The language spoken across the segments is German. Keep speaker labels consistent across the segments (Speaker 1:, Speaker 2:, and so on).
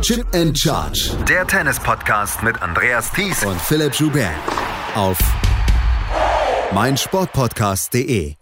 Speaker 1: Chip and Charge.
Speaker 2: Der Tennis-Podcast mit Andreas Thies
Speaker 1: und Philipp Joubert. Auf meinsportpodcast.de.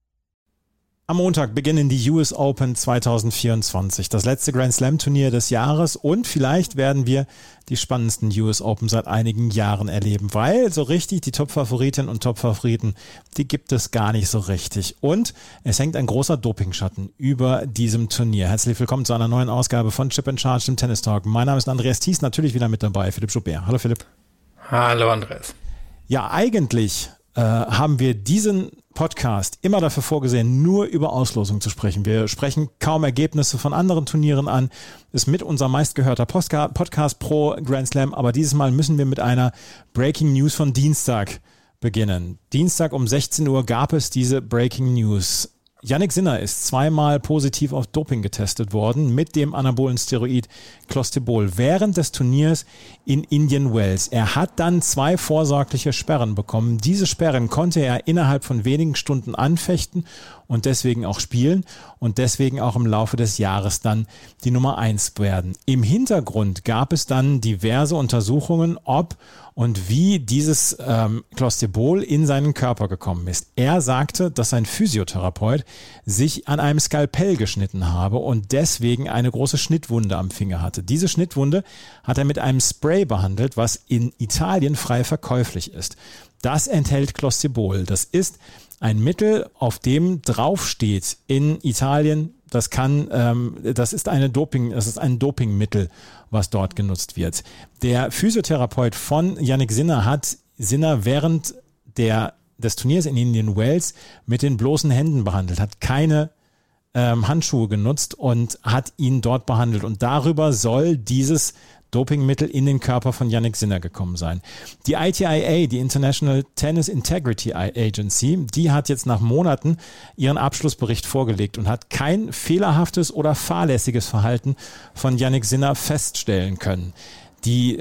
Speaker 3: Am Montag beginnen die US Open 2024, das letzte Grand Slam Turnier des Jahres, und vielleicht werden wir die spannendsten US Open seit einigen Jahren erleben, weil so richtig die Top-Favoritinnen und Top-Favoriten, die gibt es gar nicht so richtig, und es hängt ein großer Dopingschatten über diesem Turnier. Herzlich willkommen zu einer neuen Ausgabe von Chip and Charge, dem Tennis Talk. Mein Name ist Andreas Thies, natürlich wieder mit dabei, Philipp Joubert. Hallo Philipp.
Speaker 4: Hallo Andreas.
Speaker 3: Ja, eigentlich haben wir diesen Podcast immer dafür vorgesehen, nur über Auslosung zu sprechen. Wir sprechen kaum Ergebnisse von anderen Turnieren an. Ist mit unser meistgehörter Podcast pro Grand Slam, aber dieses Mal müssen wir mit einer Breaking News von Dienstag beginnen. Dienstag um 16 Uhr gab es diese Breaking News. Jannik Sinner ist zweimal positiv auf Doping getestet worden mit dem anabolen Steroid Clostebol während des Turniers in Indian Wells. Er hat dann 2 vorsorgliche Sperren bekommen. Diese Sperren konnte er innerhalb von wenigen Stunden anfechten und deswegen auch spielen und deswegen auch im Laufe des Jahres dann die Nummer 1 werden. Im Hintergrund gab es dann diverse Untersuchungen, ob und wie dieses Clostebol in seinen Körper gekommen ist. Er sagte, dass sein Physiotherapeut sich an einem Skalpell geschnitten habe und deswegen eine große Schnittwunde am Finger hatte. Diese Schnittwunde hat er mit einem Spray behandelt, was in Italien frei verkäuflich ist. Das enthält Clostebol. Das ist ein Mittel, auf dem draufsteht in Italien, das ist ein Dopingmittel, was dort genutzt wird. Der Physiotherapeut von Jannik Sinner hat Sinner während des Turniers in Indian Wells mit den bloßen Händen behandelt, hat keine Handschuhe genutzt und hat ihn dort behandelt. Und darüber soll dieses Dopingmittel in den Körper von Jannik Sinner gekommen sein. Die ITIA, die International Tennis Integrity Agency, die hat jetzt nach Monaten ihren Abschlussbericht vorgelegt und hat kein fehlerhaftes oder fahrlässiges Verhalten von Jannik Sinner feststellen können. Die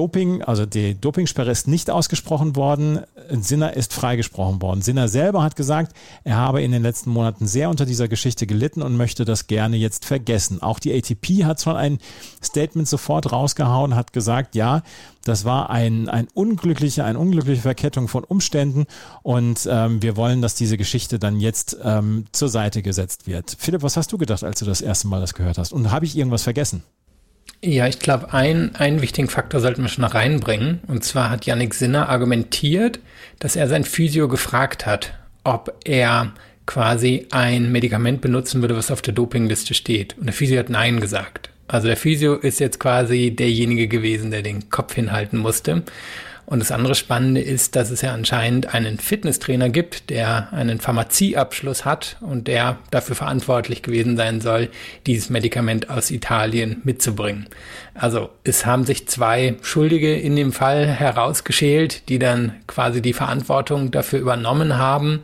Speaker 3: Dopingsperre ist nicht ausgesprochen worden, Sinner ist freigesprochen worden. Sinner selber hat gesagt, er habe in den letzten Monaten sehr unter dieser Geschichte gelitten und möchte das gerne jetzt vergessen. Auch die ATP hat schon ein Statement sofort rausgehauen, hat gesagt, ja, das war eine unglückliche Verkettung von Umständen und wir wollen, dass diese Geschichte dann jetzt zur Seite gesetzt wird. Philipp, was hast du gedacht, als du das erste Mal das gehört hast? Und habe ich irgendwas vergessen?
Speaker 4: Ja, ich glaube, einen wichtigen Faktor sollten wir schon noch reinbringen. Und zwar hat Jannik Sinner argumentiert, dass er sein Physio gefragt hat, ob er quasi ein Medikament benutzen würde, was auf der Dopingliste steht. Und der Physio hat Nein gesagt. Also der Physio ist jetzt quasi derjenige gewesen, der den Kopf hinhalten musste. Und das andere Spannende ist, dass es ja anscheinend einen Fitnesstrainer gibt, der einen Pharmazieabschluss hat und der dafür verantwortlich gewesen sein soll, dieses Medikament aus Italien mitzubringen. Also es haben sich 2 Schuldige in dem Fall herausgeschält, die dann quasi die Verantwortung dafür übernommen haben.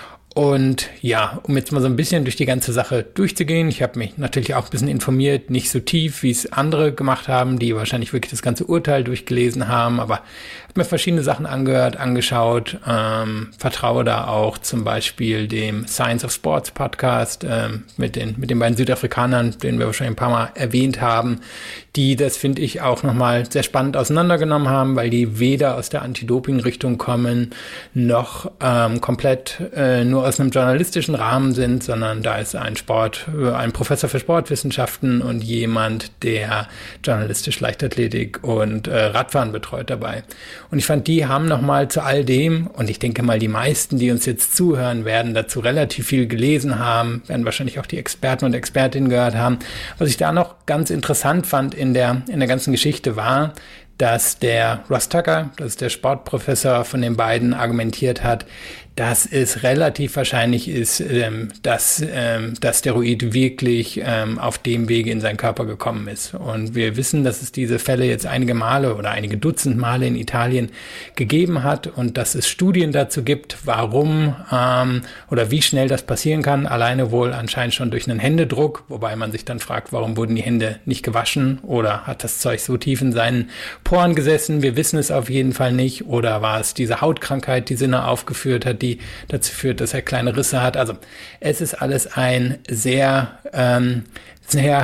Speaker 4: Und ja, um jetzt mal so ein bisschen durch die ganze Sache durchzugehen, ich habe mich natürlich auch ein bisschen informiert, nicht so tief, wie es andere gemacht haben, die wahrscheinlich wirklich das ganze Urteil durchgelesen haben, aber habe mir verschiedene Sachen angehört, angeschaut, vertraue da auch zum Beispiel dem Science of Sports Podcast mit den beiden Südafrikanern, den wir wahrscheinlich ein paar Mal erwähnt haben, die das, finde ich, auch nochmal sehr spannend auseinandergenommen haben, weil die weder aus der Anti-Doping-Richtung kommen, noch komplett nur aus einem journalistischen Rahmen sind, sondern da ist ein Professor für Sportwissenschaften und jemand, der journalistisch Leichtathletik und Radfahren betreut dabei. Und ich fand, die haben nochmal zu all dem, und ich denke mal, die meisten, die uns jetzt zuhören, werden dazu relativ viel gelesen haben, werden wahrscheinlich auch die Experten und Expertinnen gehört haben. Was ich da noch ganz interessant fand in der ganzen Geschichte war, dass der Ross Tucker, das ist der Sportprofessor von den beiden, argumentiert hat, dass es relativ wahrscheinlich ist, dass das Steroid wirklich auf dem Wege in seinen Körper gekommen ist. Und wir wissen, dass es diese Fälle jetzt einige Male oder einige Dutzend Male in Italien gegeben hat und dass es Studien dazu gibt, warum oder wie schnell das passieren kann. Alleine wohl anscheinend schon durch einen Händedruck, wobei man sich dann fragt, warum wurden die Hände nicht gewaschen oder hat das Zeug so tief in seinen Poren gesessen? Wir wissen es auf jeden Fall nicht. Oder war es diese Hautkrankheit, die Sinner aufgeführt hat, die dazu führt, dass er kleine Risse hat. Also es ist alles ein sehr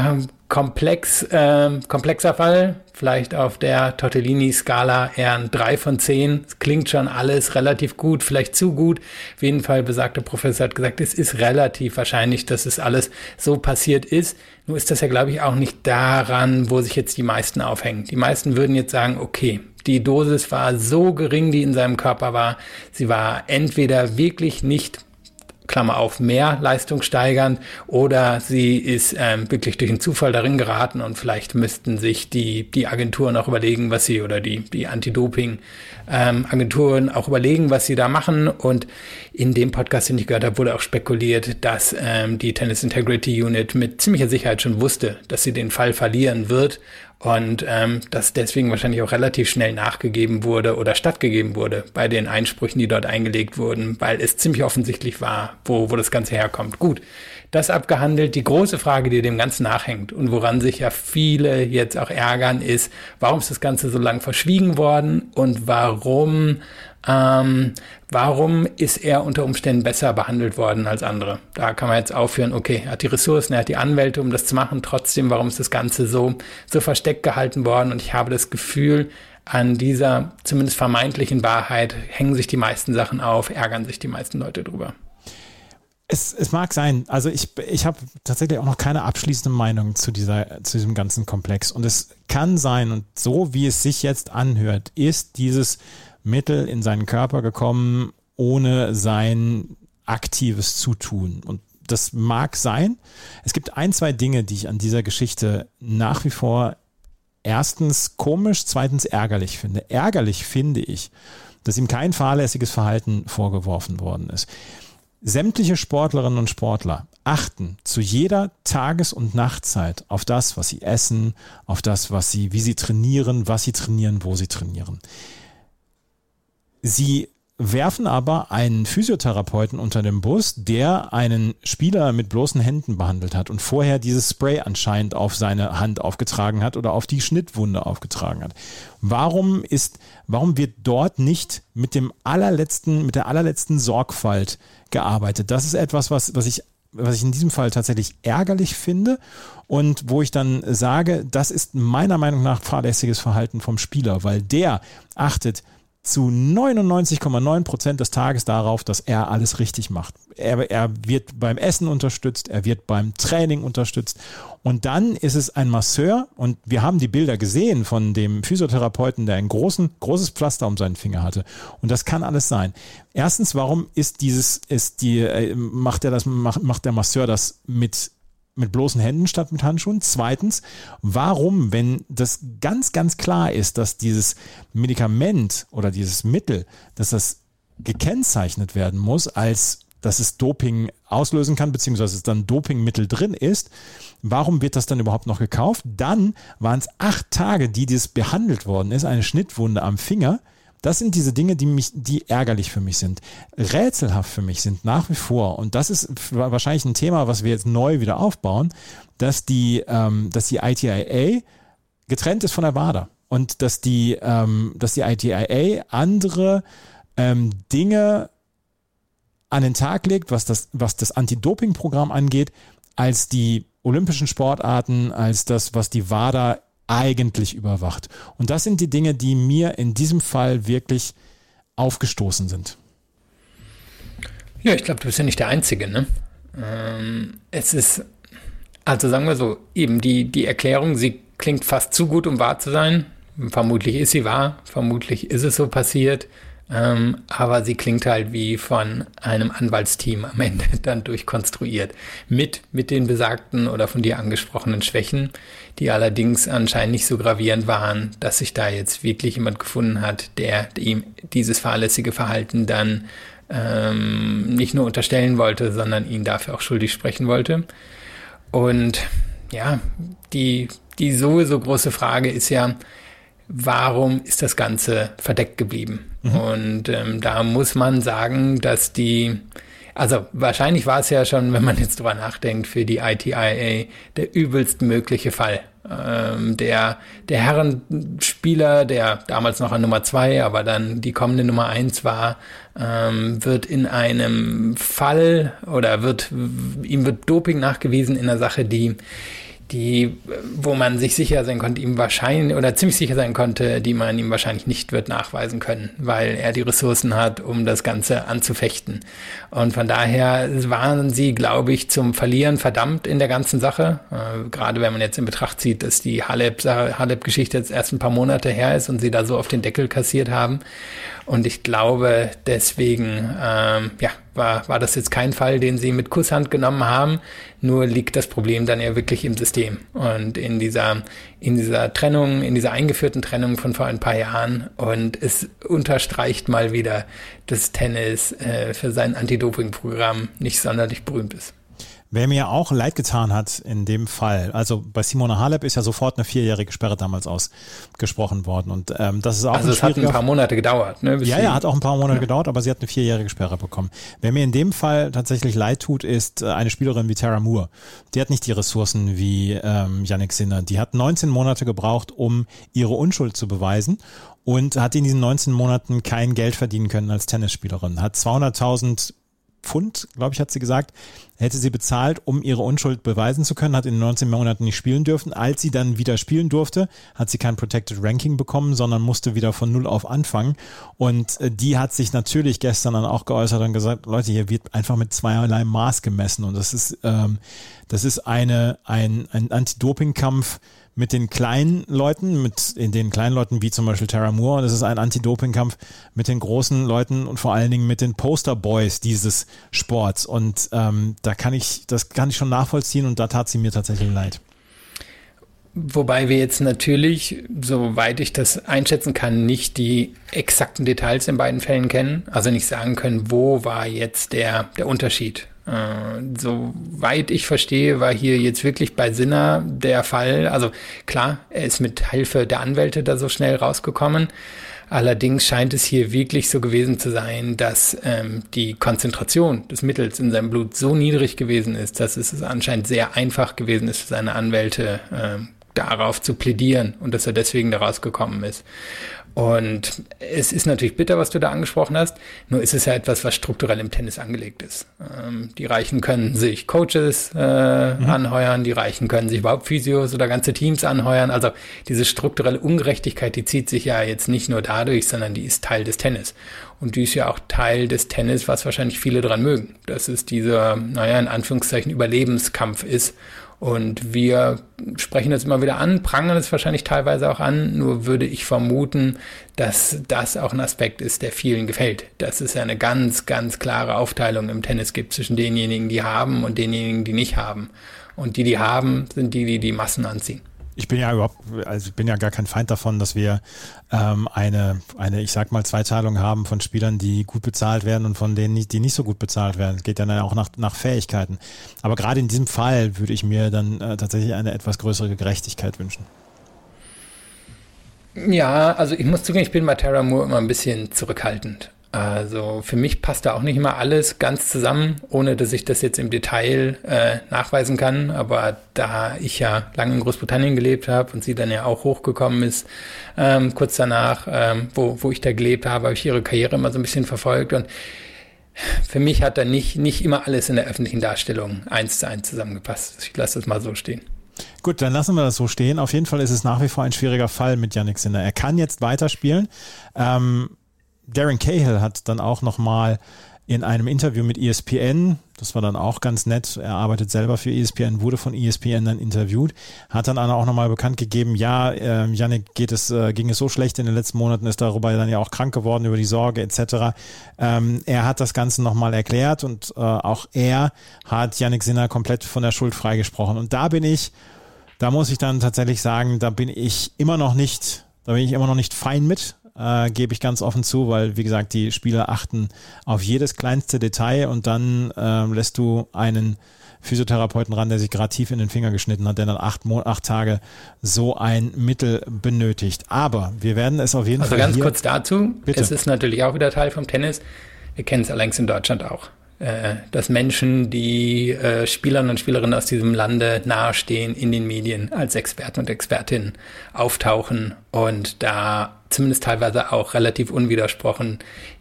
Speaker 4: komplexer Fall, vielleicht auf der Tortellini-Skala eher ein 3 von 10. Es klingt schon alles relativ gut, vielleicht zu gut. Auf jeden Fall, besagter Professor hat gesagt, es ist relativ wahrscheinlich, dass es alles so passiert ist. Nur ist das ja, glaube ich, auch nicht daran, wo sich jetzt die meisten aufhängen. Die meisten würden jetzt sagen, okay, die Dosis war so gering, die in seinem Körper war. Sie war entweder wirklich nicht, Klammer auf, mehr leistungssteigernd, oder sie ist wirklich durch einen Zufall darin geraten und vielleicht müssten sich die Agenturen auch überlegen, was sie, oder die Anti-Doping-Agenturen auch überlegen, was sie da machen. Und in dem Podcast, den ich gehört habe, wurde auch spekuliert, dass die Tennis Integrity Unit mit ziemlicher Sicherheit schon wusste, dass sie den Fall verlieren wird. Und dass deswegen wahrscheinlich auch relativ schnell nachgegeben wurde oder stattgegeben wurde bei den Einsprüchen, die dort eingelegt wurden, weil es ziemlich offensichtlich war, wo das Ganze herkommt. Gut, das abgehandelt. Die große Frage, die dem Ganzen nachhängt und woran sich ja viele jetzt auch ärgern, ist, warum ist das Ganze so lang verschwiegen worden und warum ist er unter Umständen besser behandelt worden als andere? Da kann man jetzt aufführen, okay, er hat die Ressourcen, er hat die Anwälte, um das zu machen. Trotzdem, warum ist das Ganze so versteckt gehalten worden? Und ich habe das Gefühl, an dieser zumindest vermeintlichen Wahrheit hängen sich die meisten Sachen auf, ärgern sich die meisten Leute drüber.
Speaker 3: Es mag sein. Also ich habe tatsächlich auch noch keine abschließende Meinung zu diesem ganzen Komplex. Und es kann sein, und so wie es sich jetzt anhört, ist dieses Mittel in seinen Körper gekommen, ohne sein aktives Zutun. Und das mag sein. Es gibt 2 Dinge, die ich an dieser Geschichte nach wie vor erstens komisch, zweitens ärgerlich finde. Ärgerlich finde ich, dass ihm kein fahrlässiges Verhalten vorgeworfen worden ist. Sämtliche Sportlerinnen und Sportler achten zu jeder Tages- und Nachtzeit auf das, was sie essen, auf das, wie sie trainieren, was sie trainieren, wo sie trainieren. Sie werfen aber einen Physiotherapeuten unter den Bus, der einen Spieler mit bloßen Händen behandelt hat und vorher dieses Spray anscheinend auf seine Hand aufgetragen hat oder auf die Schnittwunde aufgetragen hat. Warum wird dort nicht mit der allerletzten Sorgfalt gearbeitet? Das ist etwas, was ich in diesem Fall tatsächlich ärgerlich finde und wo ich dann sage, das ist meiner Meinung nach fahrlässiges Verhalten vom Spieler, weil der achtet zu 99,9% des Tages darauf, dass er alles richtig macht. Er wird beim Essen unterstützt, er wird beim Training unterstützt und dann ist es ein Masseur und wir haben die Bilder gesehen von dem Physiotherapeuten, der ein großes Pflaster um seinen Finger hatte und das kann alles sein. Erstens, warum macht der Masseur das mit bloßen Händen statt mit Handschuhen? Zweitens, warum, wenn das ganz, ganz klar ist, dass dieses Medikament oder dieses Mittel, dass das gekennzeichnet werden muss, als dass es Doping auslösen kann, beziehungsweise es dann Dopingmittel drin ist, warum wird das dann überhaupt noch gekauft? Dann waren es 8 Tage, die das behandelt worden ist, eine Schnittwunde am Finger. Das sind diese Dinge, die ärgerlich für mich sind. Rätselhaft für mich sind nach wie vor, und das ist wahrscheinlich ein Thema, was wir jetzt neu wieder aufbauen, dass die ITIA getrennt ist von der WADA und dass die ITIA andere Dinge an den Tag legt, was das Anti-Doping-Programm angeht, als die olympischen Sportarten, als das, was die WADA eigentlich überwacht. Und das sind die Dinge, die mir in diesem Fall wirklich aufgestoßen sind.
Speaker 4: Ja, ich glaube, du bist ja nicht der Einzige, ne? Es ist, also sagen wir so, eben die Erklärung, sie klingt fast zu gut, um wahr zu sein. Vermutlich ist sie wahr, vermutlich ist es so passiert, aber sie klingt halt wie von einem Anwaltsteam am Ende dann durchkonstruiert. Mit den besagten oder von dir angesprochenen Schwächen, die allerdings anscheinend nicht so gravierend waren, dass sich da jetzt wirklich jemand gefunden hat, der ihm dieses fahrlässige Verhalten dann nicht nur unterstellen wollte, sondern ihn dafür auch schuldig sprechen wollte. Und ja, die sowieso große Frage ist ja, warum ist das Ganze verdeckt geblieben? Und da muss man sagen, dass also wahrscheinlich war es ja schon, wenn man jetzt drüber nachdenkt, für die ITIA der übelst mögliche Fall. Der Herrenspieler, der damals noch an Nummer 2, aber dann die kommende Nummer 1 war, wird in einem Fall oder ihm wird Doping nachgewiesen in einer Sache, die wo man sich sicher sein konnte, ihm wahrscheinlich oder ziemlich sicher sein konnte, die man ihm wahrscheinlich nicht wird nachweisen können, weil er die Ressourcen hat, um das Ganze anzufechten. Und von daher waren sie, glaube ich, zum Verlieren verdammt in der ganzen Sache. Gerade wenn man jetzt in Betracht zieht, dass die Halep-Geschichte jetzt erst ein paar Monate her ist und sie da so auf den Deckel kassiert haben. Und ich glaube, deswegen war das jetzt kein Fall, den sie mit Kusshand genommen haben. Nur liegt das Problem dann ja wirklich im System und in dieser Trennung, in dieser eingeführten Trennung von vor ein paar Jahren. Und es unterstreicht mal wieder, dass Tennis für sein Anti-Doping-Programm nicht sonderlich berühmt ist.
Speaker 3: Wer mir auch leid getan hat in dem Fall, also bei Simona Halep ist ja sofort eine 4-jährige Sperre damals ausgesprochen worden und das ist auch
Speaker 4: also es hat ein paar Monate gedauert. Ne,
Speaker 3: ja, hat auch ein paar Monate gedauert, aber sie hat eine 4-jährige Sperre bekommen. Wer mir in dem Fall tatsächlich leid tut, ist eine Spielerin wie Tara Moore. Die hat nicht die Ressourcen wie Jannik Sinner. Die hat 19 Monate gebraucht, um ihre Unschuld zu beweisen und hat in diesen 19 Monaten kein Geld verdienen können als Tennisspielerin. Hat 200.000 Pfund, glaube ich, hat sie gesagt, hätte sie bezahlt, um ihre Unschuld beweisen zu können, hat in 19 Monaten nicht spielen dürfen. Als sie dann wieder spielen durfte, hat sie kein Protected Ranking bekommen, sondern musste wieder von Null auf anfangen. Und die hat sich natürlich gestern dann auch geäußert und gesagt, Leute, hier wird einfach mit zweierlei Maß gemessen. Und das ist ein Anti-Doping-Kampf mit den kleinen Leuten, wie zum Beispiel Tara Moore, und es ist ein Anti-Doping-Kampf mit den großen Leuten und vor allen Dingen mit den Poster-Boys dieses Sports. Und das kann ich schon nachvollziehen und da tat sie mir tatsächlich leid.
Speaker 4: Wobei wir jetzt natürlich, soweit ich das einschätzen kann, nicht die exakten Details in beiden Fällen kennen, also nicht sagen können, wo war jetzt der Unterschied. Soweit ich verstehe, war hier jetzt wirklich bei Sinner der Fall, also klar, er ist mit Hilfe der Anwälte da so schnell rausgekommen, allerdings scheint es hier wirklich so gewesen zu sein, dass die Konzentration des Mittels in seinem Blut so niedrig gewesen ist, dass es anscheinend sehr einfach gewesen ist für seine Anwälte, darauf zu plädieren und dass er deswegen da rausgekommen ist. Und es ist natürlich bitter, was du da angesprochen hast, nur ist es ja etwas, was strukturell im Tennis angelegt ist. Die Reichen können sich Coaches anheuern, die Reichen können sich überhaupt Physios oder ganze Teams anheuern. Also diese strukturelle Ungerechtigkeit, die zieht sich ja jetzt nicht nur dadurch, sondern die ist Teil des Tennis. Und die ist ja auch Teil des Tennis, was wahrscheinlich viele dran mögen, dass es dieser, in Anführungszeichen Überlebenskampf ist. Und wir sprechen das immer wieder an, prangern es wahrscheinlich teilweise auch an, nur würde ich vermuten, dass das auch ein Aspekt ist, der vielen gefällt. Dass es ja eine ganz, ganz klare Aufteilung im Tennis gibt zwischen denjenigen, die haben und denjenigen, die nicht haben. Und die haben, sind die Massen anziehen.
Speaker 3: Ich bin ja gar kein Feind davon, dass wir eine ich sag mal, Zweiteilung haben von Spielern, die gut bezahlt werden und von denen, die nicht so gut bezahlt werden. Es geht ja dann auch nach Fähigkeiten. Aber gerade in diesem Fall würde ich mir dann tatsächlich eine etwas größere Gerechtigkeit wünschen.
Speaker 4: Ja, also ich muss zugeben, ich bin bei Tara Moore immer ein bisschen zurückhaltend. Also für mich passt da auch nicht immer alles ganz zusammen, ohne dass ich das jetzt im Detail nachweisen kann. Aber da ich ja lange in Großbritannien gelebt habe und sie dann ja auch hochgekommen ist, kurz danach, wo ich da gelebt habe ich ihre Karriere immer so ein bisschen verfolgt. Und für mich hat da nicht immer alles in der öffentlichen Darstellung 1:1 zusammengepasst. Ich lasse das mal so stehen.
Speaker 3: Gut, dann lassen wir das so stehen. Auf jeden Fall ist es nach wie vor ein schwieriger Fall mit Jannik Sinner. Er kann jetzt weiterspielen. Darren Cahill hat dann auch nochmal in einem Interview mit ESPN, das war dann auch ganz nett, er arbeitet selber für ESPN, wurde von ESPN dann interviewt, hat dann auch nochmal bekannt gegeben, Jannik ging es so schlecht in den letzten Monaten, ist darüber dann ja auch krank geworden, über die Sorge etc. Er hat das Ganze nochmal erklärt und auch er hat Jannik Sinner komplett von der Schuld freigesprochen. Und da muss ich dann tatsächlich sagen, da bin ich immer noch nicht fein mit. Gebe ich ganz offen zu, weil, wie gesagt, die Spieler achten auf jedes kleinste Detail und dann lässt du einen Physiotherapeuten ran, der sich gerade tief in den Finger geschnitten hat, der dann 8 Tage so ein Mittel benötigt. Aber wir werden es auf jeden Fall
Speaker 4: ganz kurz dazu,
Speaker 3: bitte.
Speaker 4: Es ist natürlich auch wieder Teil vom Tennis, wir kennen es allerdings in Deutschland auch, dass Menschen, die Spielern und Spielerinnen aus diesem Lande nahestehen, in den Medien als Experten und Expertinnen auftauchen und da zumindest teilweise auch relativ unwidersprochen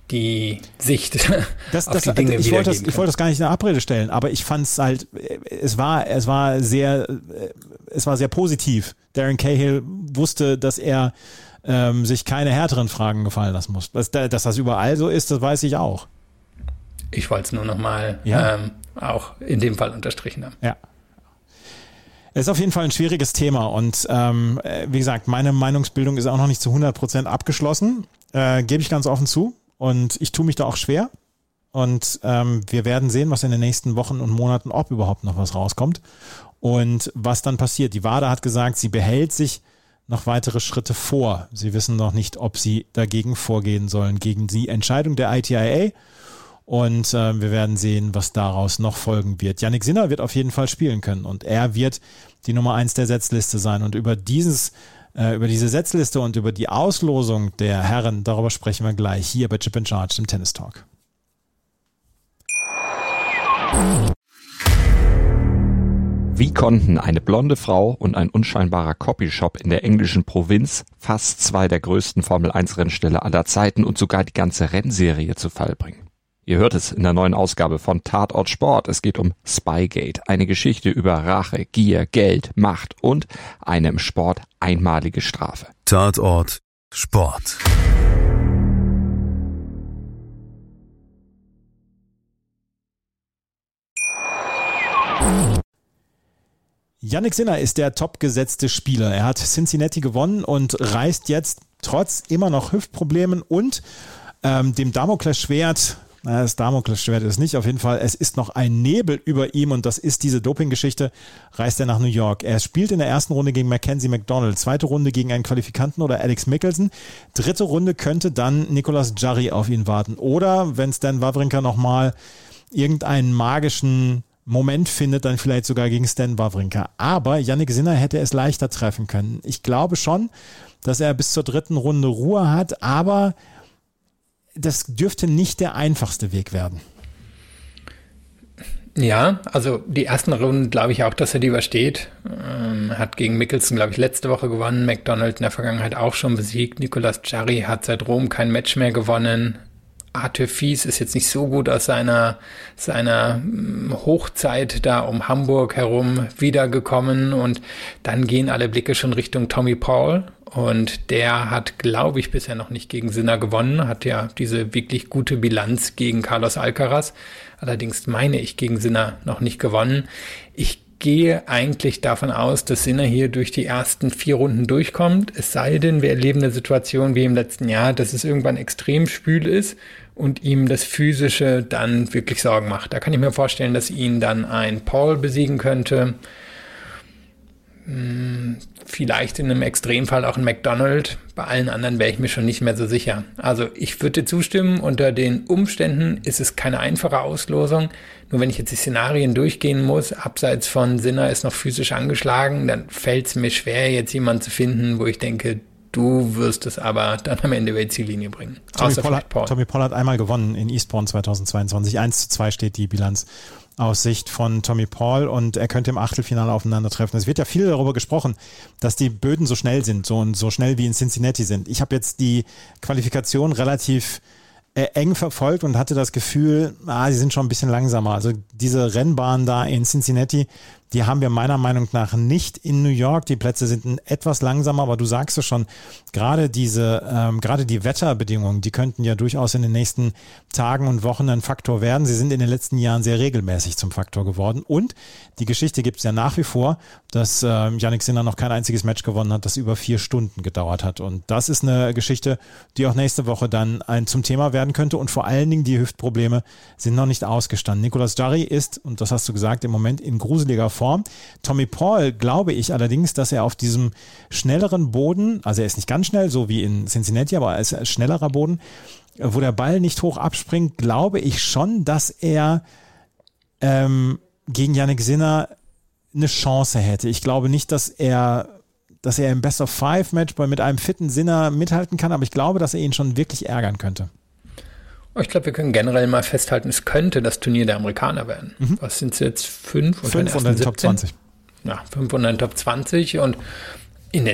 Speaker 4: die Sicht auf die
Speaker 3: Dinge
Speaker 4: ich wollte
Speaker 3: das gar nicht in der Abrede stellen, aber ich fand es halt, es war sehr positiv. Darren Cahill wusste, dass er sich keine härteren Fragen gefallen lassen muss. Dass das überall so ist, das weiß ich auch.
Speaker 4: Ich wollte es nur nochmal auch in dem Fall unterstrichen haben.
Speaker 3: Ja. Es ist auf jeden Fall ein schwieriges Thema und wie gesagt, meine Meinungsbildung ist auch noch nicht zu 100% abgeschlossen, gebe ich ganz offen zu und ich tue mich da auch schwer und wir werden sehen, was in den nächsten Wochen und Monaten, ob überhaupt noch was rauskommt und was dann passiert. Die WADA hat gesagt, sie behält sich noch weitere Schritte vor. Sie wissen noch nicht, ob sie dagegen vorgehen sollen, gegen die Entscheidung der ITIA. Und wir werden sehen, was daraus noch folgen wird. Jannik Sinner wird auf jeden Fall spielen können und er wird die Nummer 1 der Setzliste sein. Und über diese Setzliste und über die Auslosung der Herren, darüber sprechen wir gleich hier bei Chip in Charge, dem Tennis Talk.
Speaker 5: Wie konnten eine blonde Frau und ein unscheinbarer Copyshop in der englischen Provinz fast 2 der größten Formel-1-Rennställe aller Zeiten und sogar die ganze Rennserie zu Fall bringen? Ihr hört es in der neuen Ausgabe von Tatort Sport. Es geht um Spygate, eine Geschichte über Rache, Gier, Geld, Macht und eine im Sport einmalige Strafe.
Speaker 1: Tatort Sport.
Speaker 3: Jannik Sinner ist der topgesetzte Spieler. Er hat Cincinnati gewonnen und reist jetzt trotz immer noch Hüftproblemen und dem Damoklesschwert. Das Damoklesschwert ist nicht, auf jeden Fall, es ist noch ein Nebel über ihm und das ist diese Dopinggeschichte, reist er nach New York. Er spielt in der ersten Runde gegen Mackenzie McDonald, zweite Runde gegen einen Qualifikanten oder Alex Mickelson, dritte Runde könnte dann Nicolas Jarry auf ihn warten oder wenn Stan Wawrinka nochmal irgendeinen magischen Moment findet, dann vielleicht sogar gegen Stan Wawrinka. Aber Jannik Sinner hätte es leichter treffen können. Ich glaube schon, dass er bis zur dritten Runde Ruhe hat, aber das dürfte nicht der einfachste Weg werden.
Speaker 4: Ja, also die ersten Runden glaube ich auch, dass er die übersteht. Hat gegen Mickelson, glaube ich, letzte Woche gewonnen. McDonald in der Vergangenheit auch schon besiegt. Nicolas Jarry hat seit Rom kein Match mehr gewonnen. Arthur Fies ist jetzt nicht so gut aus seiner Hochzeit da um Hamburg herum wiedergekommen und dann gehen alle Blicke schon Richtung Tommy Paul und der hat, glaube ich, bisher noch nicht gegen Sinner gewonnen, hat ja diese wirklich gute Bilanz gegen Carlos Alcaraz, allerdings meine ich gegen Sinner noch nicht gewonnen. Ich gehe eigentlich davon aus, dass Sinner hier durch die ersten 4 Runden durchkommt, es sei denn, wir erleben eine Situation wie im letzten Jahr, dass es irgendwann extrem schwül ist und ihm das Physische dann wirklich Sorgen macht. Da kann ich mir vorstellen, dass ihn dann ein Paul besiegen könnte, vielleicht in einem Extremfall auch ein McDonald. Bei allen anderen wäre ich mir schon nicht mehr so sicher. Also ich würde zustimmen, unter den Umständen ist es keine einfache Auslosung. Nur wenn ich jetzt die Szenarien durchgehen muss, abseits von Sinner ist noch physisch angeschlagen, dann fällt es mir schwer, jetzt jemanden zu finden, wo ich denke, du wirst es aber dann am Ende über die Ziellinie bringen.
Speaker 3: Tommy Paul hat einmal gewonnen in Eastbourne 2022. 1:2 steht die Bilanz aus Sicht von Tommy Paul und er könnte im Achtelfinale aufeinandertreffen. Es wird ja viel darüber gesprochen, dass die Böden so schnell sind, so schnell wie in Cincinnati sind. Ich habe jetzt die Qualifikation relativ eng verfolgt und hatte das Gefühl, sie sind schon ein bisschen langsamer. Also diese Rennbahn da in Cincinnati, die haben wir meiner Meinung nach nicht in New York. Die Plätze sind etwas langsamer, aber du sagst es schon, gerade die Wetterbedingungen, die könnten ja durchaus in den nächsten Tagen und Wochen ein Faktor werden. Sie sind in den letzten Jahren sehr regelmäßig zum Faktor geworden. Und die Geschichte gibt es ja nach wie vor, dass Jannik Sinner noch kein einziges Match gewonnen hat, das über 4 Stunden gedauert hat. Und das ist eine Geschichte, die auch nächste Woche dann zum Thema werden könnte. Und vor allen Dingen die Hüftprobleme sind noch nicht ausgestanden. Nicolas Jarry ist, und das hast du gesagt, im Moment in gruseliger Form. Tommy Paul glaube ich allerdings, dass er auf diesem schnelleren Boden, also er ist nicht ganz schnell, so wie in Cincinnati, aber als schnellerer Boden, wo der Ball nicht hoch abspringt, glaube ich schon, dass er gegen Jannik Sinner eine Chance hätte. Ich glaube nicht, dass er im Best-of-5-Match mit einem fitten Sinner mithalten kann, aber ich glaube, dass er ihn schon wirklich ärgern könnte.
Speaker 4: Ich glaube, wir können generell mal festhalten, es könnte das Turnier der Amerikaner werden. Was sind es jetzt? 5
Speaker 3: unter den Top 20.
Speaker 4: Ja, 5 unter den Top 20 und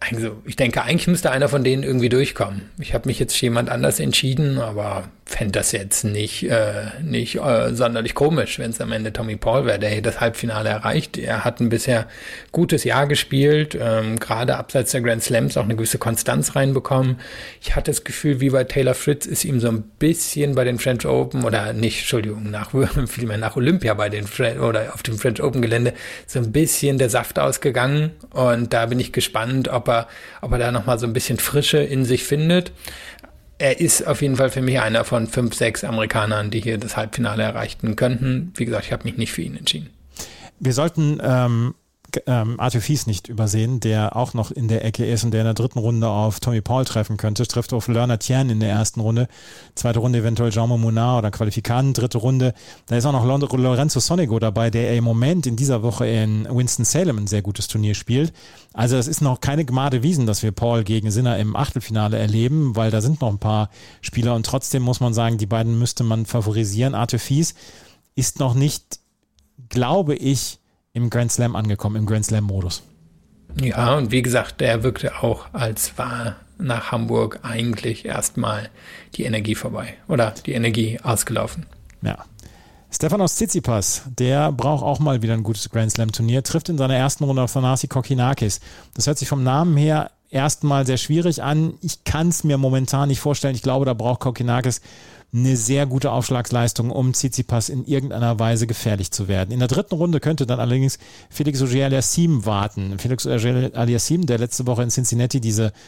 Speaker 4: Also ich denke, eigentlich müsste einer von denen irgendwie durchkommen. Ich habe mich jetzt für jemand anders entschieden, aber fände das jetzt nicht sonderlich komisch, wenn es am Ende Tommy Paul wäre, der hier das Halbfinale erreicht. Er hat ein bisher gutes Jahr gespielt, gerade abseits der Grand Slams auch eine gewisse Konstanz reinbekommen. Ich hatte das Gefühl, wie bei Taylor Fritz ist ihm so ein bisschen bei den French Open oder nicht, Entschuldigung, vielmehr nach Olympia oder auf dem French Open Gelände so ein bisschen der Saft ausgegangen, und da bin ich gespannt, ob er da nochmal so ein bisschen Frische in sich findet. Er ist auf jeden Fall für mich einer von 5, 6 Amerikanern, die hier das Halbfinale erreichen könnten. Wie gesagt, ich habe mich nicht für ihn entschieden.
Speaker 3: Wir sollten Arthur Fies nicht übersehen, der auch noch in der Ecke ist und der in der dritten Runde auf Tommy Paul treffen könnte. Trifft auf Lerner Tien in der ersten Runde. Zweite Runde eventuell Jaume Munar oder Qualifikant. Dritte Runde, da ist auch noch Lorenzo Sonego dabei, der im Moment in dieser Woche in Winston-Salem ein sehr gutes Turnier spielt. Also es ist noch keine Gmade Wiesen, dass wir Paul gegen Sinner im Achtelfinale erleben, weil da sind noch ein paar Spieler, und trotzdem muss man sagen, die beiden müsste man favorisieren. Arthur Fies ist noch nicht, glaube ich, im Grand Slam angekommen, im Grand Slam-Modus.
Speaker 4: Ja, und wie gesagt, der wirkte auch, als war nach Hamburg eigentlich erstmal die Energie vorbei oder die Energie ausgelaufen.
Speaker 3: Ja. Stefanos Tsitsipas, der braucht auch mal wieder ein gutes Grand Slam-Turnier, trifft in seiner ersten Runde auf Thanasi Kokkinakis. Das hört sich vom Namen her erstmal sehr schwierig an. Ich kann es mir momentan nicht vorstellen. Ich glaube, da braucht Kokkinakis eine sehr gute Aufschlagsleistung, um Tsitsipas in irgendeiner Weise gefährlich zu werden. In der dritten Runde könnte dann allerdings Felix Auger-Aliassime warten. Felix Auger-Aliassime, der letzte Woche in Cincinnati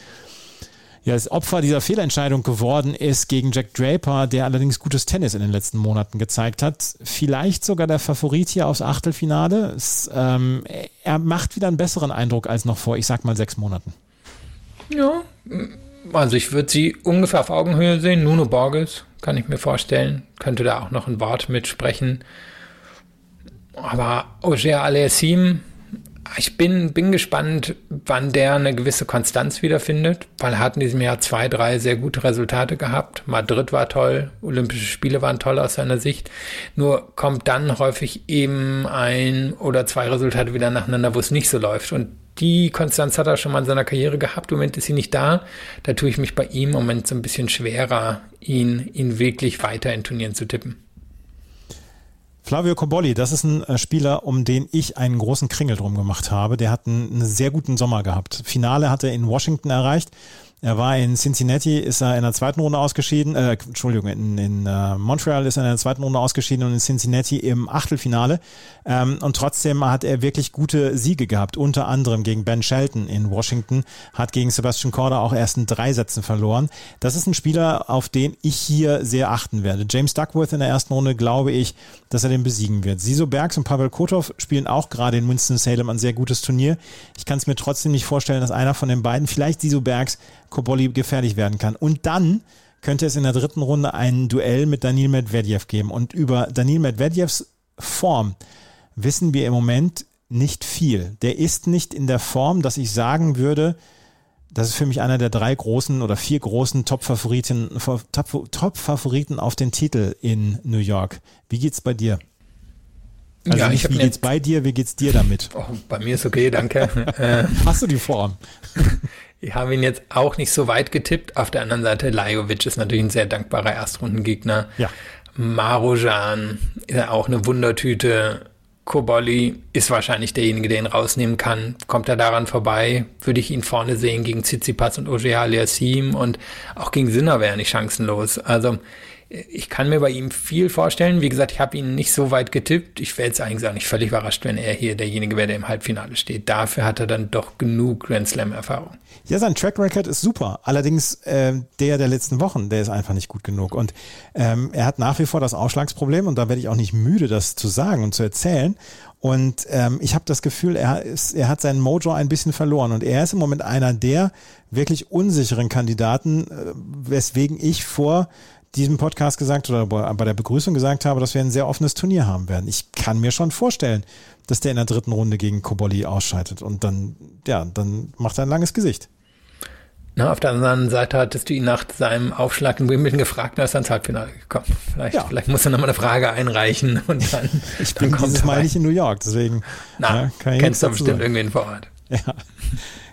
Speaker 3: das Opfer dieser Fehlentscheidung geworden ist gegen Jack Draper, der allerdings gutes Tennis in den letzten Monaten gezeigt hat. Vielleicht sogar der Favorit hier aufs Achtelfinale. Er macht wieder einen besseren Eindruck als noch vor, ich sag mal, 6 Monaten.
Speaker 4: Ja, also ich würde sie ungefähr auf Augenhöhe sehen. Nuno Borges, kann ich mir vorstellen, könnte da auch noch ein Wort mitsprechen. Aber Auger-Aliassime, ich bin gespannt, wann der eine gewisse Konstanz wiederfindet, weil er hat in diesem Jahr 2, 3 sehr gute Resultate gehabt. Madrid war toll, Olympische Spiele waren toll aus seiner Sicht. Nur kommt dann häufig eben 1 oder 2 Resultate wieder nacheinander, wo es nicht so läuft. Und die Konstanz hat er schon mal in seiner Karriere gehabt. Im Moment ist sie nicht da. Da tue ich mich bei ihm im Moment so ein bisschen schwerer, ihn wirklich weiter in Turnieren zu tippen.
Speaker 3: Flavio Cobolli, das ist ein Spieler, um den ich einen großen Kringel drum gemacht habe. Der hat einen sehr guten Sommer gehabt. Finale hat er in Washington erreicht. Er war in Cincinnati, ist er in der zweiten Runde ausgeschieden, in Montreal ist er in der zweiten Runde ausgeschieden und in Cincinnati im Achtelfinale. Und trotzdem hat er wirklich gute Siege gehabt, unter anderem gegen Ben Shelton in Washington, hat gegen Sebastian Korda auch erst in 3 Sätzen verloren. Das ist ein Spieler, auf den ich hier sehr achten werde. James Duckworth in der ersten Runde, glaube ich, dass er den besiegen wird. Siso Bergs und Pavel Kotov spielen auch gerade in Winston-Salem ein sehr gutes Turnier. Ich kann es mir trotzdem nicht vorstellen, dass einer von den beiden, vielleicht Siso Bergs, Cobolli gefährlich werden kann. Und dann könnte es in der dritten Runde ein Duell mit Daniil Medvedev geben. Und über Daniil Medvedevs Form wissen wir im Moment nicht viel. Der ist nicht in der Form, dass ich sagen würde, das ist für mich einer der 3 großen oder 4 großen Top-Favoriten auf den Titel in New York. Wie geht's bei dir? Also
Speaker 4: ja,
Speaker 3: nicht, wie geht's bei dir, wie geht's dir damit?
Speaker 4: Oh, bei mir ist okay, danke.
Speaker 3: Hast du die Form?
Speaker 4: Ich habe ihn jetzt auch nicht so weit getippt. Auf der anderen Seite, Lajovic ist natürlich ein sehr dankbarer Erstrundengegner.
Speaker 3: Ja.
Speaker 4: Marujan ist ja auch eine Wundertüte. Cobolli ist wahrscheinlich derjenige, der ihn rausnehmen kann. Kommt er daran vorbei, würde ich ihn vorne sehen gegen Tsitsipas und Auger-Aliassime, und auch gegen Sinner wäre er nicht chancenlos. Also ich kann mir bei ihm viel vorstellen. Wie gesagt, ich habe ihn nicht so weit getippt. Ich wäre jetzt eigentlich auch nicht völlig überrascht, wenn er hier derjenige wäre, der im Halbfinale steht. Dafür hat er dann doch genug Grand Slam-Erfahrung.
Speaker 3: Ja, sein Track Record ist super. Allerdings der letzten Wochen, der ist einfach nicht gut genug. Und er hat nach wie vor das Ausschlagsproblem, und da werde ich auch nicht müde, das zu sagen und zu erzählen. Und ich habe das Gefühl, er hat seinen Mojo ein bisschen verloren. Und er ist im Moment einer der wirklich unsicheren Kandidaten, weswegen ich vor diesem Podcast gesagt oder bei der Begrüßung gesagt habe, dass wir ein sehr offenes Turnier haben werden. Ich kann mir schon vorstellen, dass der in der dritten Runde gegen Cobolli ausscheidet, und dann macht er ein langes Gesicht.
Speaker 4: Na, auf der anderen Seite hattest du ihn nach seinem Aufschlag in Wimbledon gefragt, und er ist ans Halbfinale gekommen. Vielleicht muss er nochmal eine Frage einreichen, und dann
Speaker 3: ich bin dieses Mal nicht in New York, deswegen
Speaker 4: kennst du bestimmt irgendwen vor Ort.
Speaker 3: Ja.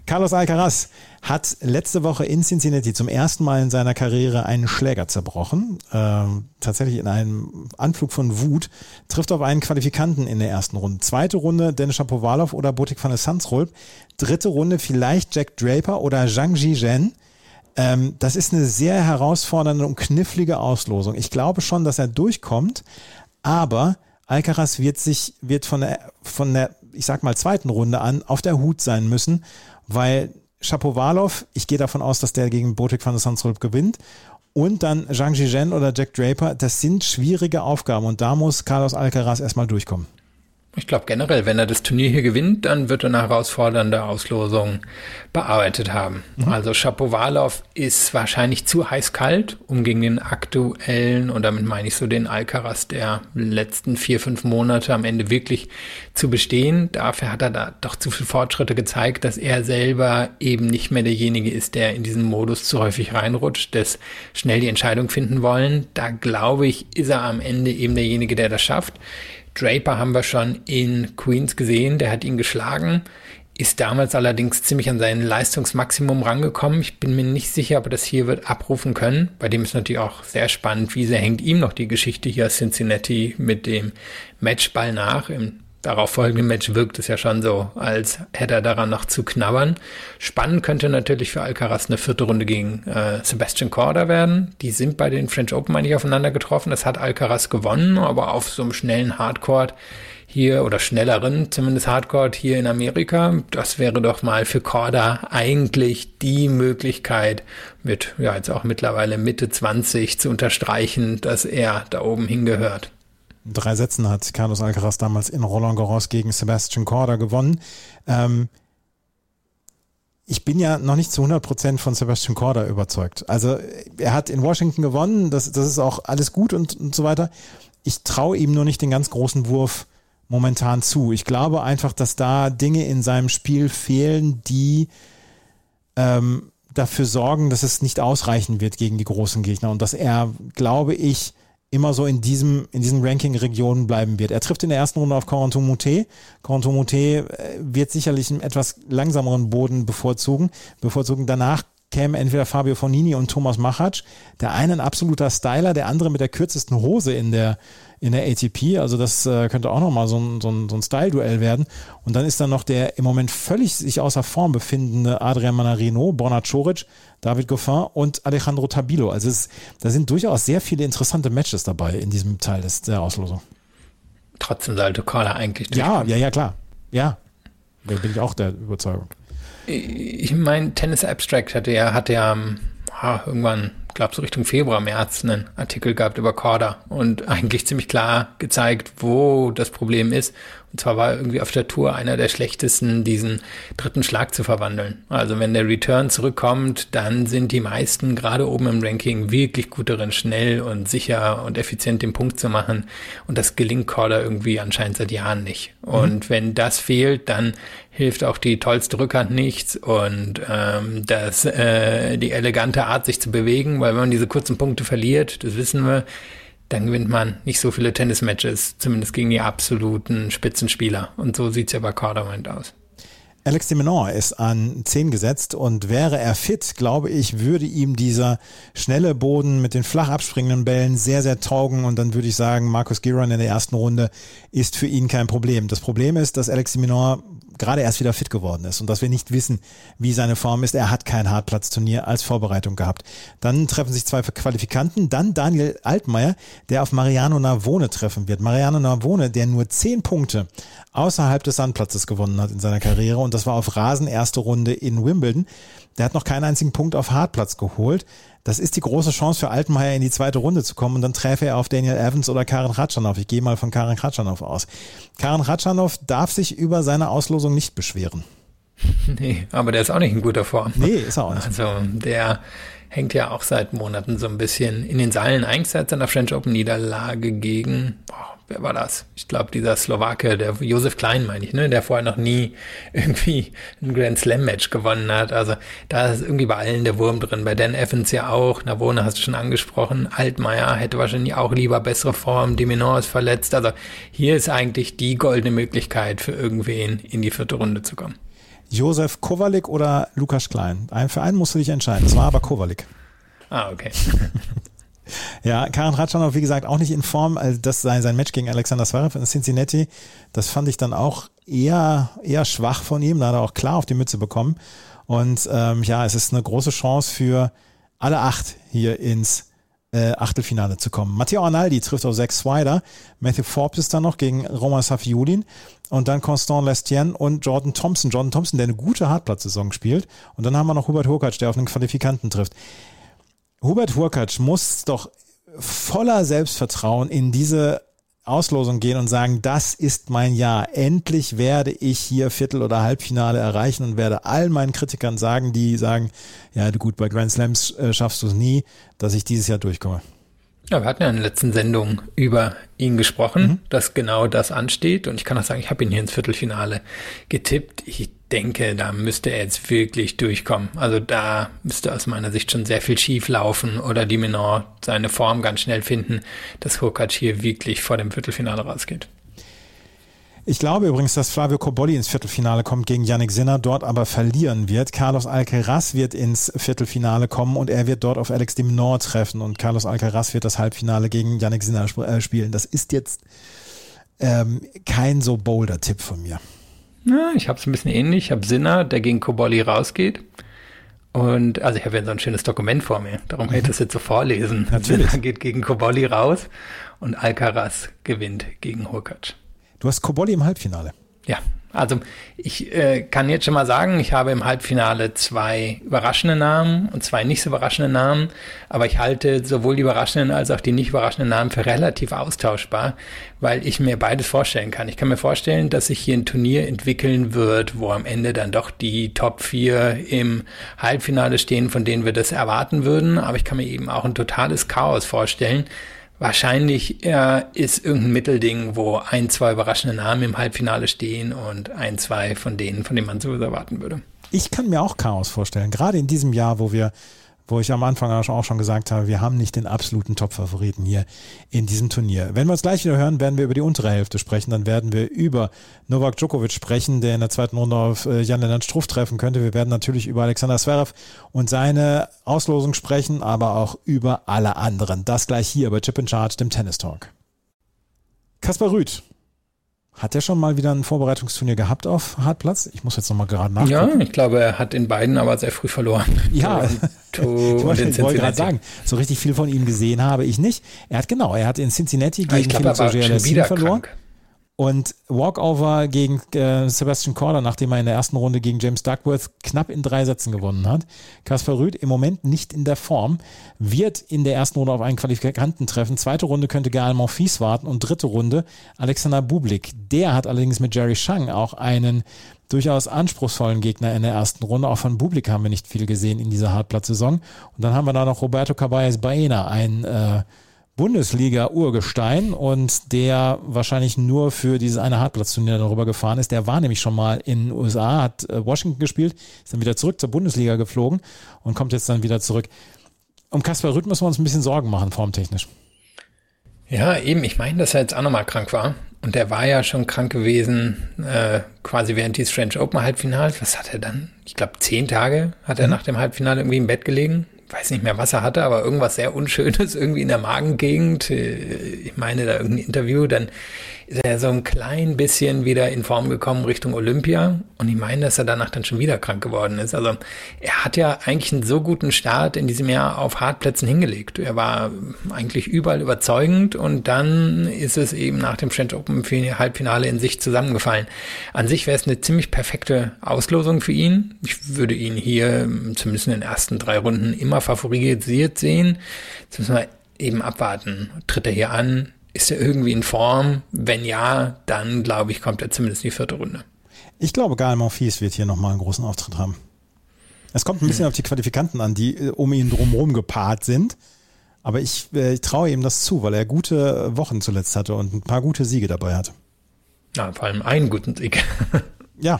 Speaker 3: Carlos Alcaraz hat letzte Woche in Cincinnati zum ersten Mal in seiner Karriere einen Schläger zerbrochen. Tatsächlich in einem Anflug von Wut. Trifft auf einen Qualifikanten in der ersten Runde. Zweite Runde Denis Shapovalov oder Botic van der Zandschulp. Dritte Runde vielleicht Jack Draper oder Zhang Zhizhen. Das ist eine sehr herausfordernde und knifflige Auslosung. Ich glaube schon, dass er durchkommt, aber Alcaraz wird von der, ich sag mal, zweiten Runde an auf der Hut sein müssen, weil Shapovalov, ich gehe davon aus, dass der gegen Botic van der Zandschulp gewinnt, und dann Zhang Zhizhen oder Jack Draper, das sind schwierige Aufgaben und da muss Carlos Alcaraz erstmal durchkommen.
Speaker 4: Ich glaube generell, wenn er das Turnier hier gewinnt, dann wird er eine herausfordernde Auslosung bearbeitet haben. Also Shapovalov ist wahrscheinlich zu heiß-kalt, um gegen den aktuellen, und damit meine ich so den Alcaraz der letzten 4-5 Monate am Ende wirklich zu bestehen. Dafür hat er da doch zu viele Fortschritte gezeigt, dass er selber eben nicht mehr derjenige ist, der in diesen Modus zu häufig reinrutscht, des schnell die Entscheidung finden wollen. Da glaube ich, ist er am Ende eben derjenige, der das schafft. Draper haben wir schon in Queens gesehen, der hat ihn geschlagen, ist damals allerdings ziemlich an sein Leistungsmaximum rangekommen. Ich bin mir nicht sicher, ob er das hier wird abrufen können. Bei dem ist natürlich auch sehr spannend, wie sehr hängt ihm noch die Geschichte hier aus Cincinnati mit dem Matchball nach. Im darauf folgenden Match wirkt es ja schon so, als hätte er daran noch zu knabbern. Spannend könnte natürlich für Alcaraz eine vierte Runde gegen Sebastian Korda werden. Die sind bei den French Open, meine ich, aufeinander getroffen. Das hat Alcaraz gewonnen, aber auf so einem schnellen Hardcourt hier, oder schnelleren, zumindest Hardcourt hier in Amerika. Das wäre doch mal für Korda eigentlich die Möglichkeit, mit, ja, jetzt auch mittlerweile Mitte 20 zu unterstreichen, dass er da oben hingehört.
Speaker 3: 3 Sätzen hat Carlos Alcaraz damals in Roland Garros gegen Sebastian Korda gewonnen. Ich bin ja noch nicht zu 100% von Sebastian Korda überzeugt. Also er hat in Washington gewonnen, das ist auch alles gut und so weiter. Ich traue ihm nur nicht den ganz großen Wurf momentan zu. Ich glaube einfach, dass da Dinge in seinem Spiel fehlen, die dafür sorgen, dass es nicht ausreichen wird gegen die großen Gegner und dass er, glaube ich, immer so in diesen Ranking-Regionen bleiben wird. Er trifft in der ersten Runde auf Corentin Moutet. Corentin Moutet wird sicherlich einen etwas langsameren Boden bevorzugen. Danach kämen entweder Fabio Fognini und Thomas Machac. Der eine ein absoluter Styler, der andere mit der kürzesten Hose in der ATP. Also das könnte auch nochmal so ein Style-Duell werden. Und dann ist da noch der im Moment völlig sich außer Form befindende Adrian Manarino, Borna Coric, David Goffin und Alejandro Tabilo. Also da sind durchaus sehr viele interessante Matches dabei in diesem Teil der Auslosung.
Speaker 4: Trotzdem sollte Korda eigentlich durchkommen.
Speaker 3: Ja, klar. Ja, da bin ich auch der Überzeugung.
Speaker 4: Ich meine, Tennis Abstract hatte ja irgendwann, glaube so Richtung Februar, März einen Artikel gehabt über Korda und eigentlich ziemlich klar gezeigt, wo das Problem ist. Und zwar war er irgendwie auf der Tour einer der schlechtesten, diesen dritten Schlag zu verwandeln. Also wenn der Return zurückkommt, dann sind die meisten gerade oben im Ranking wirklich gut darin, schnell und sicher und effizient den Punkt zu machen. Und das gelingt Korda irgendwie anscheinend seit Jahren nicht. Und wenn das fehlt, dann hilft auch die tollste Rückhand nichts und die elegante Art, sich zu bewegen, weil wenn man diese kurzen Punkte verliert, das wissen wir, dann gewinnt man nicht so viele Tennismatches, zumindest gegen die absoluten Spitzenspieler. Und so sieht es ja bei Korda im Moment aus.
Speaker 3: Alex de Minaur ist an 10 gesetzt und wäre er fit, glaube ich, würde ihm dieser schnelle Boden mit den flach abspringenden Bällen sehr, sehr taugen und dann würde ich sagen, Marcus Giron in der ersten Runde ist für ihn kein Problem. Das Problem ist, dass Alex de Minaur gerade erst wieder fit geworden ist und dass wir nicht wissen, wie seine Form ist. Er hat kein Hartplatzturnier als Vorbereitung gehabt. Dann treffen sich 2 Qualifikanten, dann Daniel Altmaier, der auf Mariano Navone treffen wird. Mariano Navone, der nur 10 Punkte außerhalb des Sandplatzes gewonnen hat in seiner Karriere und das war auf Rasen erste Runde in Wimbledon. Der hat noch keinen einzigen Punkt auf Hartplatz geholt. Das ist die große Chance für Altmaier in die zweite Runde zu kommen und dann träfe er auf Daniel Evans oder Karen Khachanov. Ich gehe mal von Karen Khachanov aus. Karen Khachanov darf sich über seine Auslosung nicht beschweren.
Speaker 4: Nee, aber der ist auch nicht in guter Form.
Speaker 3: Nee, ist er auch nicht.
Speaker 4: Also der hängt ja auch seit Monaten so ein bisschen in den Seilen, eigentlich seit seiner French Open Niederlage gegen, wer war das? Ich glaube, dieser Slowake, der Josef Klein, meine ich, ne, der vorher noch nie irgendwie ein Grand Slam Match gewonnen hat. Also da ist irgendwie bei allen der Wurm drin. Bei Dan Evans ja auch. Navone hast du schon angesprochen. Altmaier hätte wahrscheinlich auch lieber bessere Form. De Minaur ist verletzt. Also hier ist eigentlich die goldene Möglichkeit für irgendwen in die vierte Runde zu kommen.
Speaker 3: Josef Kowalik oder Lukas Klein. Für einen musst du dich entscheiden. Das war aber Kowalik.
Speaker 4: Ah, okay.
Speaker 3: Ja, Karen Khachanov, wie gesagt, auch nicht in Form. Also das sei sein Match gegen Alexander Zverev in Cincinnati. Das fand ich dann auch eher schwach von ihm. Da hat er auch klar auf die Mütze bekommen. Und es ist eine große Chance für alle 8 hier ins Achtelfinale zu kommen. Matteo Arnaldi trifft auf Zach Swider. Matthew Forbes ist da noch gegen Roman Safiullin. Und dann Constant Lestienne und Jordan Thompson. Jordan Thompson, der eine gute Hartplatzsaison spielt. Und dann haben wir noch Hubert Hurkacz, der auf einen Qualifikanten trifft. Hubert Hurkacz muss doch voller Selbstvertrauen in diese Auslosung gehen und sagen, das ist mein Jahr. Endlich werde ich hier Viertel- oder Halbfinale erreichen und werde all meinen Kritikern sagen, die sagen, ja gut, bei Grand Slams schaffst du es nie, dass ich dieses Jahr durchkomme.
Speaker 4: Ja, wir hatten ja in der letzten Sendung über ihn gesprochen, dass genau das ansteht. Und ich kann auch sagen, ich habe ihn hier ins Viertelfinale getippt. Ich denke, da müsste er jetzt wirklich durchkommen. Also da müsste aus meiner Sicht schon sehr viel schief laufen oder de Minaur seine Form ganz schnell finden, dass Hurkacz hier wirklich vor dem Viertelfinale rausgeht.
Speaker 3: Ich glaube übrigens, dass Flavio Cobolli ins Viertelfinale kommt gegen Jannik Sinner, dort aber verlieren wird. Carlos Alcaraz wird ins Viertelfinale kommen und er wird dort auf Alex de Minaur treffen und Carlos Alcaraz wird das Halbfinale gegen Jannik Sinner spielen. Das ist jetzt kein so bolder Tipp von mir.
Speaker 4: Ja, ich habe es ein bisschen ähnlich. Ich habe Sinner, der gegen Cobolli rausgeht. Und also ich habe ja so ein schönes Dokument vor mir, darum kann ich das jetzt so vorlesen.
Speaker 3: Natürlich.
Speaker 4: Sinner geht gegen Cobolli raus und Alcaraz gewinnt gegen Hurkacz.
Speaker 3: Du hast Cobolli im Halbfinale.
Speaker 4: Ja, also ich kann jetzt schon mal sagen, ich habe im Halbfinale 2 überraschende Namen und 2 nicht so überraschende Namen, aber ich halte sowohl die überraschenden als auch die nicht überraschenden Namen für relativ austauschbar, weil ich mir beides vorstellen kann. Ich kann mir vorstellen, dass sich hier ein Turnier entwickeln wird, wo am Ende dann doch die Top 4 im Halbfinale stehen, von denen wir das erwarten würden, aber ich kann mir eben auch ein totales Chaos vorstellen. Wahrscheinlich ist irgendein Mittelding, wo 1, 2 überraschende Namen im Halbfinale stehen und 1, 2 von denen man sowieso erwarten würde.
Speaker 3: Ich kann mir auch Chaos vorstellen, gerade in diesem Jahr, wo ich am Anfang auch schon gesagt habe, wir haben nicht den absoluten Top-Favoriten hier in diesem Turnier. Wenn wir uns gleich wieder hören, werden wir über die untere Hälfte sprechen, dann werden wir über Novak Djokovic sprechen, der in der zweiten Runde auf Jan-Lennart Struff treffen könnte. Wir werden natürlich über Alexander Zverev und seine Auslosung sprechen, aber auch über alle anderen. Das gleich hier bei Chip in Charge, dem Tennis Talk. Kaspar Rüth. Hat er schon mal wieder ein Vorbereitungsturnier gehabt auf Hartplatz? Ich muss jetzt nochmal gerade nachgucken.
Speaker 4: Ja, ich glaube, er hat in beiden aber sehr früh verloren.
Speaker 3: Ja, ich wollte gerade sagen, so richtig viel von ihm gesehen habe ich nicht. Er hat in Cincinnati gegen Felix Auger-Aliassime verloren.
Speaker 4: Krank.
Speaker 3: Und Walkover gegen Sebastian Korda, nachdem er in der ersten Runde gegen James Duckworth knapp in 3 Sätzen gewonnen hat. Kaspar Rüth im Moment nicht in der Form, wird in der ersten Runde auf einen Qualifikanten treffen. Zweite Runde könnte Gael Monfils warten und dritte Runde Alexander Bublik. Der hat allerdings mit Jerry Shang auch einen durchaus anspruchsvollen Gegner in der ersten Runde. Auch von Bublik haben wir nicht viel gesehen in dieser Hartplatzsaison. Und dann haben wir da noch Roberto Caballes Baena, ein Bundesliga-Urgestein und der wahrscheinlich nur für dieses eine Hartplatzturnier darüber gefahren ist. Der war nämlich schon mal in den USA, hat Washington gespielt, ist dann wieder zurück zur Bundesliga geflogen und kommt jetzt dann wieder zurück. Um Kaspar Rüth müssen wir uns ein bisschen Sorgen machen, formtechnisch.
Speaker 4: Ja, eben. Ich meine, dass er jetzt auch nochmal krank war. Und der war ja schon krank gewesen, quasi während dieses French Open Halbfinals. Was hat er dann? Ich glaube, 10 Tage hat er nach dem Halbfinale irgendwie im Bett gelegen. Weiß nicht mehr, was er hatte, aber irgendwas sehr Unschönes irgendwie in der Magengegend. Ich meine, da irgendein Interview, dann ist er so ein klein bisschen wieder in Form gekommen Richtung Olympia. Und ich meine, dass er danach dann schon wieder krank geworden ist. Also er hat ja eigentlich einen so guten Start in diesem Jahr auf Hartplätzen hingelegt. Er war eigentlich überall überzeugend und dann ist es eben nach dem French Open Halbfinale in sich zusammengefallen. An sich wäre es eine ziemlich perfekte Auslosung für ihn. Ich würde ihn hier zumindest in den ersten 3 Runden immer favorisiert sehen. Jetzt müssen wir eben abwarten. Tritt er hier an? Ist er irgendwie in Form? Wenn ja, dann glaube ich, kommt er zumindest in die 4. Runde.
Speaker 3: Ich glaube, Gael Monfils wird hier nochmal einen großen Auftritt haben. Es kommt ein bisschen auf die Qualifikanten an, die um ihn drumherum gepaart sind. Aber ich traue ihm das zu, weil er gute Wochen zuletzt hatte und ein paar gute Siege dabei hat.
Speaker 4: Ja, vor allem einen guten Sieg.
Speaker 3: Ja.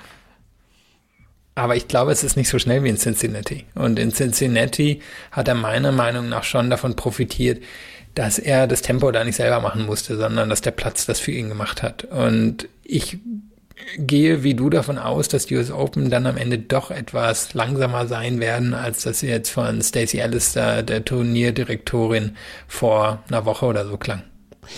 Speaker 4: Aber ich glaube, es ist nicht so schnell wie in Cincinnati. Und in Cincinnati hat er meiner Meinung nach schon davon profitiert, dass er das Tempo da nicht selber machen musste, sondern dass der Platz das für ihn gemacht hat. Und ich gehe wie du davon aus, dass die US Open dann am Ende doch etwas langsamer sein werden, als das jetzt von Stacey Alistair, der Turnierdirektorin, vor einer Woche oder so klang.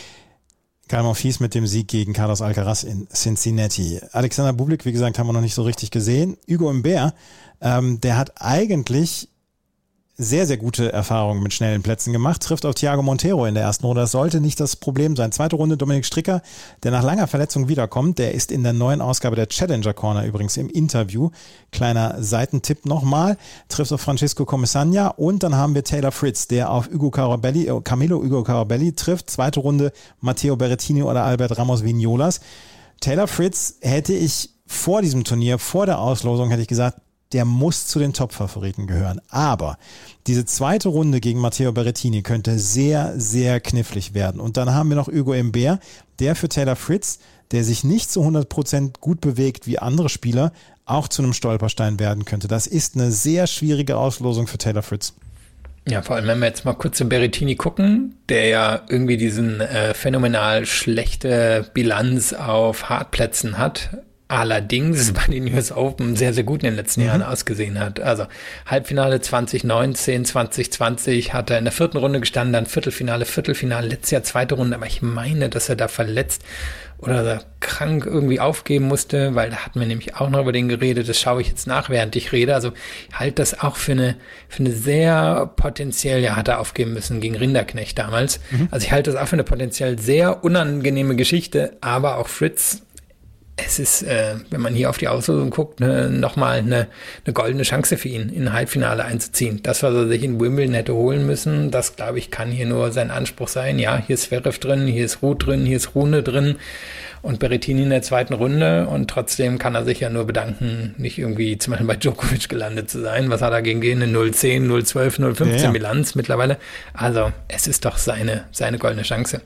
Speaker 3: Gael Monfils mit dem Sieg gegen Carlos Alcaraz in Cincinnati. Alexander Bublik, wie gesagt, haben wir noch nicht so richtig gesehen. Hugo Humbert, der hat eigentlich sehr, sehr gute Erfahrungen mit schnellen Plätzen gemacht, trifft auf Thiago Monteiro in der ersten Runde. Das sollte nicht das Problem sein. Zweite Runde Dominik Stricker, der nach langer Verletzung wiederkommt. Der ist in der neuen Ausgabe der Challenger Corner übrigens im Interview. Kleiner Seitentipp nochmal. Trifft auf Francisco Comesaña. Und dann haben wir Taylor Fritz, der auf Camilo Hugo Carabelli trifft. Zweite Runde Matteo Berrettini oder Albert Ramos Vignolas. Taylor Fritz hätte ich vor diesem Turnier, vor der Auslosung, hätte ich gesagt, der muss zu den Top-Favoriten gehören. Aber diese zweite Runde gegen Matteo Berrettini könnte sehr, sehr knifflig werden. Und dann haben wir noch Hugo Humbert, der für Taylor Fritz, der sich nicht zu 100% gut bewegt wie andere Spieler, auch zu einem Stolperstein werden könnte. Das ist eine sehr schwierige Auslosung für Taylor Fritz.
Speaker 4: Ja, vor allem, wenn wir jetzt mal kurz zu Berrettini gucken, der ja irgendwie diesen phänomenal schlechte Bilanz auf Hartplätzen hat, allerdings bei den US Open sehr, sehr gut in den letzten Jahren ausgesehen hat. Also Halbfinale 2019, 2020 hat er in der 4. Runde gestanden, dann Viertelfinale, letztes Jahr 2. Runde, aber ich meine, dass er da verletzt oder krank irgendwie aufgeben musste, weil da hatten wir nämlich auch noch über den geredet, das schaue ich jetzt nach, während ich rede. Also ich halte das auch für eine sehr potenziell, ja, hat er aufgeben müssen gegen Rinderknecht damals. Also ich halte das auch für eine potenziell sehr unangenehme Geschichte, aber auch Fritz, es ist, wenn man hier auf die Auslosung guckt, nochmal eine goldene Chance für ihn, in ein Halbfinale einzuziehen. Das, was er sich in Wimbledon hätte holen müssen, das, glaube ich, kann hier nur sein Anspruch sein. Ja, hier ist Zverev drin, hier ist Ruud drin, hier ist Rune drin und Berrettini in der 2. Runde. Und trotzdem kann er sich ja nur bedanken, nicht irgendwie zum Beispiel bei Djokovic gelandet zu sein. Was hat er gegen den? Eine 0-10, 0-12, 0-15 Bilanz mittlerweile. Also, es ist doch seine goldene Chance.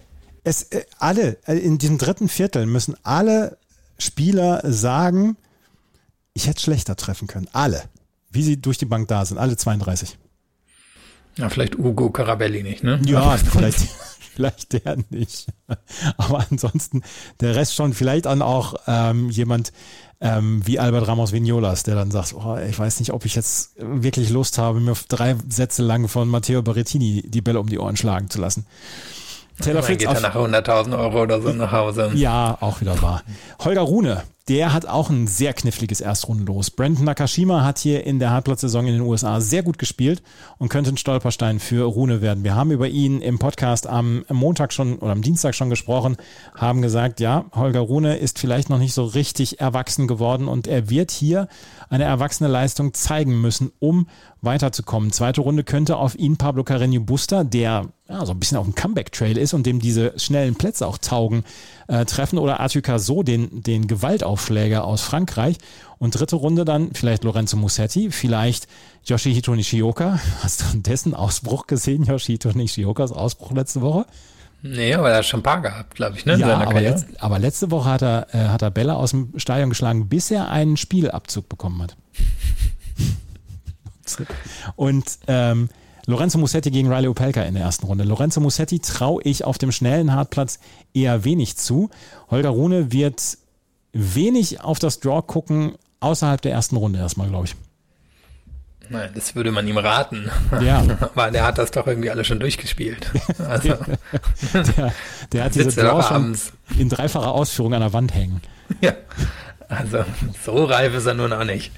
Speaker 3: In diesem dritten Viertel müssen alle Spieler sagen, ich hätte schlechter treffen können. Alle. Wie sie durch die Bank da sind. Alle 32.
Speaker 4: Ja, vielleicht Hugo Carabelli nicht, ne?
Speaker 3: Ja, vielleicht der nicht. Aber ansonsten der Rest schon. Vielleicht dann auch jemand wie Albert Ramos Vignolas, der dann sagt, oh, ich weiß nicht, ob ich jetzt wirklich Lust habe, mir 3 Sätze lang von Matteo Berrettini die Bälle um die Ohren schlagen zu lassen.
Speaker 4: Taylor Fritz geht er nach 100.000 Euro oder so nach Hause.
Speaker 3: Ja, auch wieder wahr. Holger Rune, der hat auch ein sehr kniffliges Erstrundenlos. Brandon Nakashima hat hier in der Hartplatzsaison in den USA sehr gut gespielt und könnte ein Stolperstein für Rune werden. Wir haben über ihn im Podcast am Montag schon oder am Dienstag schon gesprochen, haben gesagt, ja, Holger Rune ist vielleicht noch nicht so richtig erwachsen geworden und er wird hier eine erwachsene Leistung zeigen müssen, um weiterzukommen. Zweite Runde könnte auf ihn Pablo Carreño Busta, der so ein bisschen auf dem Comeback-Trail ist und dem diese schnellen Plätze auch taugen, treffen, oder Arthur Cazaux, den Gewaltaufschläger aus Frankreich. Und dritte Runde dann vielleicht Lorenzo Musetti, vielleicht Yoshihito Nishioka. Hast du dessen Ausbruch gesehen, Yoshihito Nishiokas Ausbruch letzte Woche?
Speaker 4: Nee, aber er hat schon ein paar gehabt, glaube ich, ne?
Speaker 3: Ja, aber letzte Woche hat er Bälle aus dem Stadion geschlagen, bis er einen Spielabzug bekommen hat. Und Lorenzo Musetti gegen Riley Opelka in der ersten Runde. Lorenzo Musetti traue ich auf dem schnellen Hartplatz eher wenig zu. Holger Rune wird wenig auf das Draw gucken, außerhalb der ersten Runde erstmal, glaube ich.
Speaker 4: Nein, das würde man ihm raten.
Speaker 3: Ja.
Speaker 4: Aber der hat das doch irgendwie alle schon durchgespielt. Also,
Speaker 3: der hat diese Draw schon in 3-facher Ausführung an der Wand hängen.
Speaker 4: Ja, also so reif ist er nun auch nicht.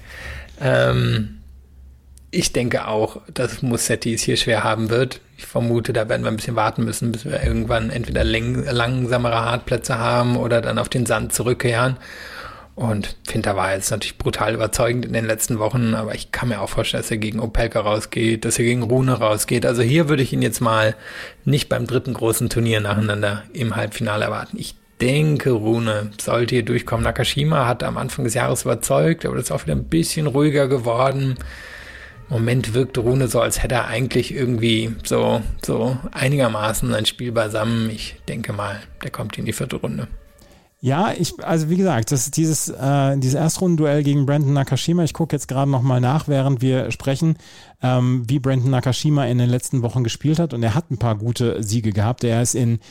Speaker 4: Ich denke auch, dass Musetti es hier schwer haben wird. Ich vermute, da werden wir ein bisschen warten müssen, bis wir irgendwann entweder langsamere Hartplätze haben oder dann auf den Sand zurückkehren. Und Finter war jetzt natürlich brutal überzeugend in den letzten Wochen, aber ich kann mir auch vorstellen, dass er gegen Opelka rausgeht, dass er gegen Rune rausgeht. Also hier würde ich ihn jetzt mal nicht beim dritten großen Turnier nacheinander im Halbfinale erwarten. Ich denke, Rune sollte hier durchkommen. Nakashima hat am Anfang des Jahres überzeugt, aber das ist auch wieder ein bisschen ruhiger geworden. Im Moment wirkt Rune so, als hätte er eigentlich irgendwie so einigermaßen ein Spiel beisammen. Ich denke mal, der kommt in die 4. Runde.
Speaker 3: Ja, also wie gesagt, das ist dieses Erstrundenduell gegen Brandon Nakashima. Ich gucke jetzt gerade nochmal nach, während wir sprechen, wie Brandon Nakashima in den letzten Wochen gespielt hat. Und er hat ein paar gute Siege gehabt. Er ist in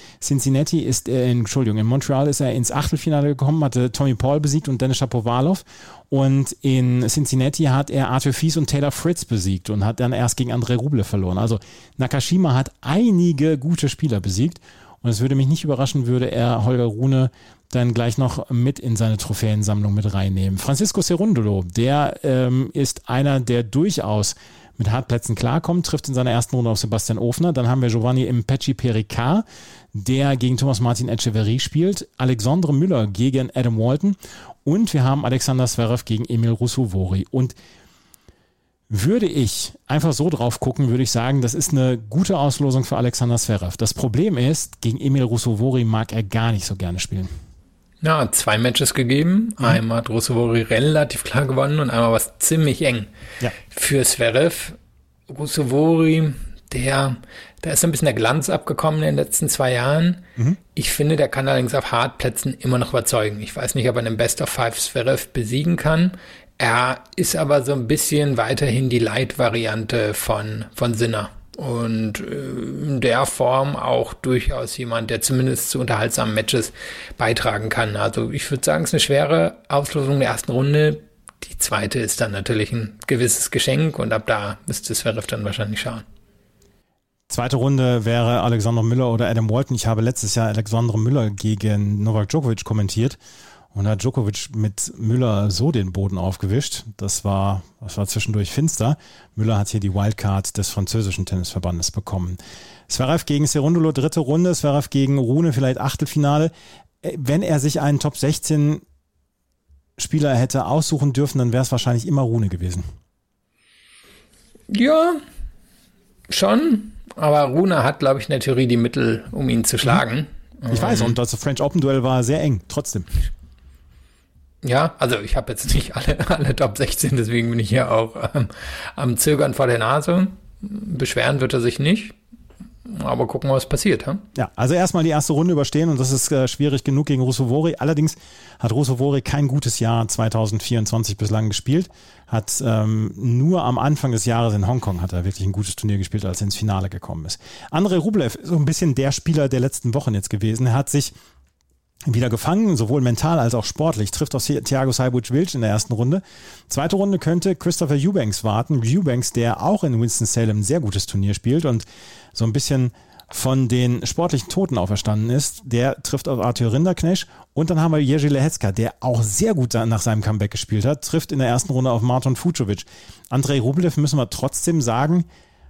Speaker 3: in Montreal ist er ins Achtelfinale gekommen, hatte Tommy Paul besiegt und Denis Shapovalov. Und in Cincinnati hat er Arthur Fies und Taylor Fritz besiegt und hat dann erst gegen Andrei Rublev verloren. Also Nakashima hat einige gute Spieler besiegt. Und es würde mich nicht überraschen, würde er Holger Rune dann gleich noch mit in seine Trophäensammlung mit reinnehmen. Francisco Cerundolo, der ist einer, der durchaus mit Hartplätzen klarkommt, trifft in seiner ersten Runde auf Sebastian Ofner. Dann haben wir Giovanni Impecci Pericard, der gegen Thomas Martin Etcheverry spielt. Alexandre Müller gegen Adam Walton. Und wir haben Alexander Zverev gegen Emil Ruusuvuori. Und würde ich einfach so drauf gucken, würde ich sagen, das ist eine gute Auslosung für Alexander Zverev. Das Problem ist, gegen Emil Ruusuvuori mag er gar nicht so gerne spielen.
Speaker 4: Ja, 2 Matches gegeben. Einmal hat Ruusuvuori relativ klar gewonnen und einmal war es ziemlich eng. Ja. Für Zverev, Ruusuvuori, da ist ein bisschen der Glanz abgekommen in den letzten 2 Jahren. Ich finde, der kann allerdings auf Hartplätzen immer noch überzeugen. Ich weiß nicht, ob er den Best of 5 Zverev besiegen kann. Er ist aber so ein bisschen weiterhin die Light-Variante von Sinner. Und in der Form auch durchaus jemand, der zumindest zu unterhaltsamen Matches beitragen kann. Also ich würde sagen, es ist eine schwere Auslosung der ersten Runde. Die zweite ist dann natürlich ein gewisses Geschenk und ab da müsste Zverev dann wahrscheinlich schauen.
Speaker 3: Zweite Runde wäre Alexander Müller oder Adam Walton. Ich habe letztes Jahr Alexander Müller gegen Novak Djokovic kommentiert. Und da hat Djokovic mit Müller so den Boden aufgewischt. Das war zwischendurch finster. Müller hat hier die Wildcard des französischen Tennisverbandes bekommen. Zverev gegen Cerundolo, dritte Runde. Zverev gegen Rune, vielleicht Achtelfinale. Wenn er sich einen Top 16 Spieler hätte aussuchen dürfen, dann wäre es wahrscheinlich immer Rune gewesen.
Speaker 4: Ja, schon. Aber Rune hat, glaube ich, in der Theorie die Mittel, um ihn zu schlagen.
Speaker 3: Ich weiß, und das French Open Duell war sehr eng, trotzdem.
Speaker 4: Ja, also ich habe jetzt nicht alle Top 16, deswegen bin ich hier auch am Zögern vor der Nase. Beschweren wird er sich nicht, aber gucken, was passiert. Hm?
Speaker 3: Ja, also erstmal die erste Runde überstehen und das ist schwierig genug gegen Ruusuvuori. Allerdings hat Ruusuvuori kein gutes Jahr 2024 bislang gespielt, hat nur am Anfang des Jahres in Hongkong hat er wirklich ein gutes Turnier gespielt, als er ins Finale gekommen ist. Andrei Rublev ist so ein bisschen der Spieler der letzten Wochen jetzt gewesen. Er hat sich wieder gefangen, sowohl mental als auch sportlich, trifft auf Thiago Seibold-Wilch in der ersten Runde. Zweite Runde könnte Christopher Eubanks warten. Eubanks, der auch in Winston-Salem ein sehr gutes Turnier spielt und so ein bisschen von den sportlichen Toten auferstanden ist, der trifft auf Arthur Rinderknecht. Und dann haben wir Jerzy Lehecka, der auch sehr gut nach seinem Comeback gespielt hat, trifft in der ersten Runde auf Marton Fucsovics. Andrei Rublev müssen wir trotzdem sagen,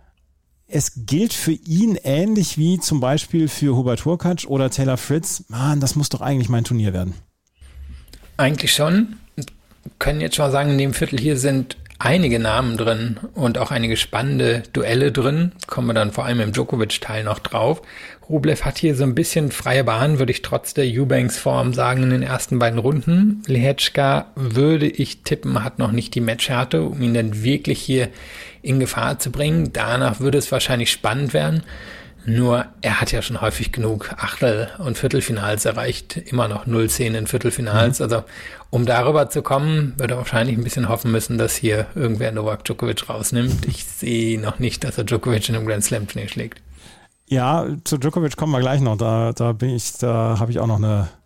Speaker 3: es gilt für ihn ähnlich wie zum Beispiel für Hubert Hurkacz oder Taylor Fritz. Mann, das muss doch eigentlich mein Turnier werden.
Speaker 4: Eigentlich schon. Können jetzt schon mal sagen, in dem Viertel hier sind einige Namen drin und auch einige spannende Duelle drin. Kommen wir dann vor allem im Djokovic-Teil noch drauf. Rublev hat hier so ein bisschen freie Bahn, würde ich trotz der Eubanks-Form sagen, in den ersten beiden Runden. Lehecka, würde ich tippen, hat noch nicht die Matchhärte, um ihn dann wirklich hier in Gefahr zu bringen. Danach würde es wahrscheinlich spannend werden. Nur er hat ja schon häufig genug Achtel- und Viertelfinals erreicht. Immer noch 0-10 in Viertelfinals. Also um darüber zu kommen, würde er wahrscheinlich ein bisschen hoffen müssen, dass hier irgendwer Novak Djokovic rausnimmt. Ich sehe noch nicht, dass er Djokovic in einem Grand Slam Turnier schlägt.
Speaker 3: Ja, zu Djokovic kommen wir gleich noch. Da habe ich auch noch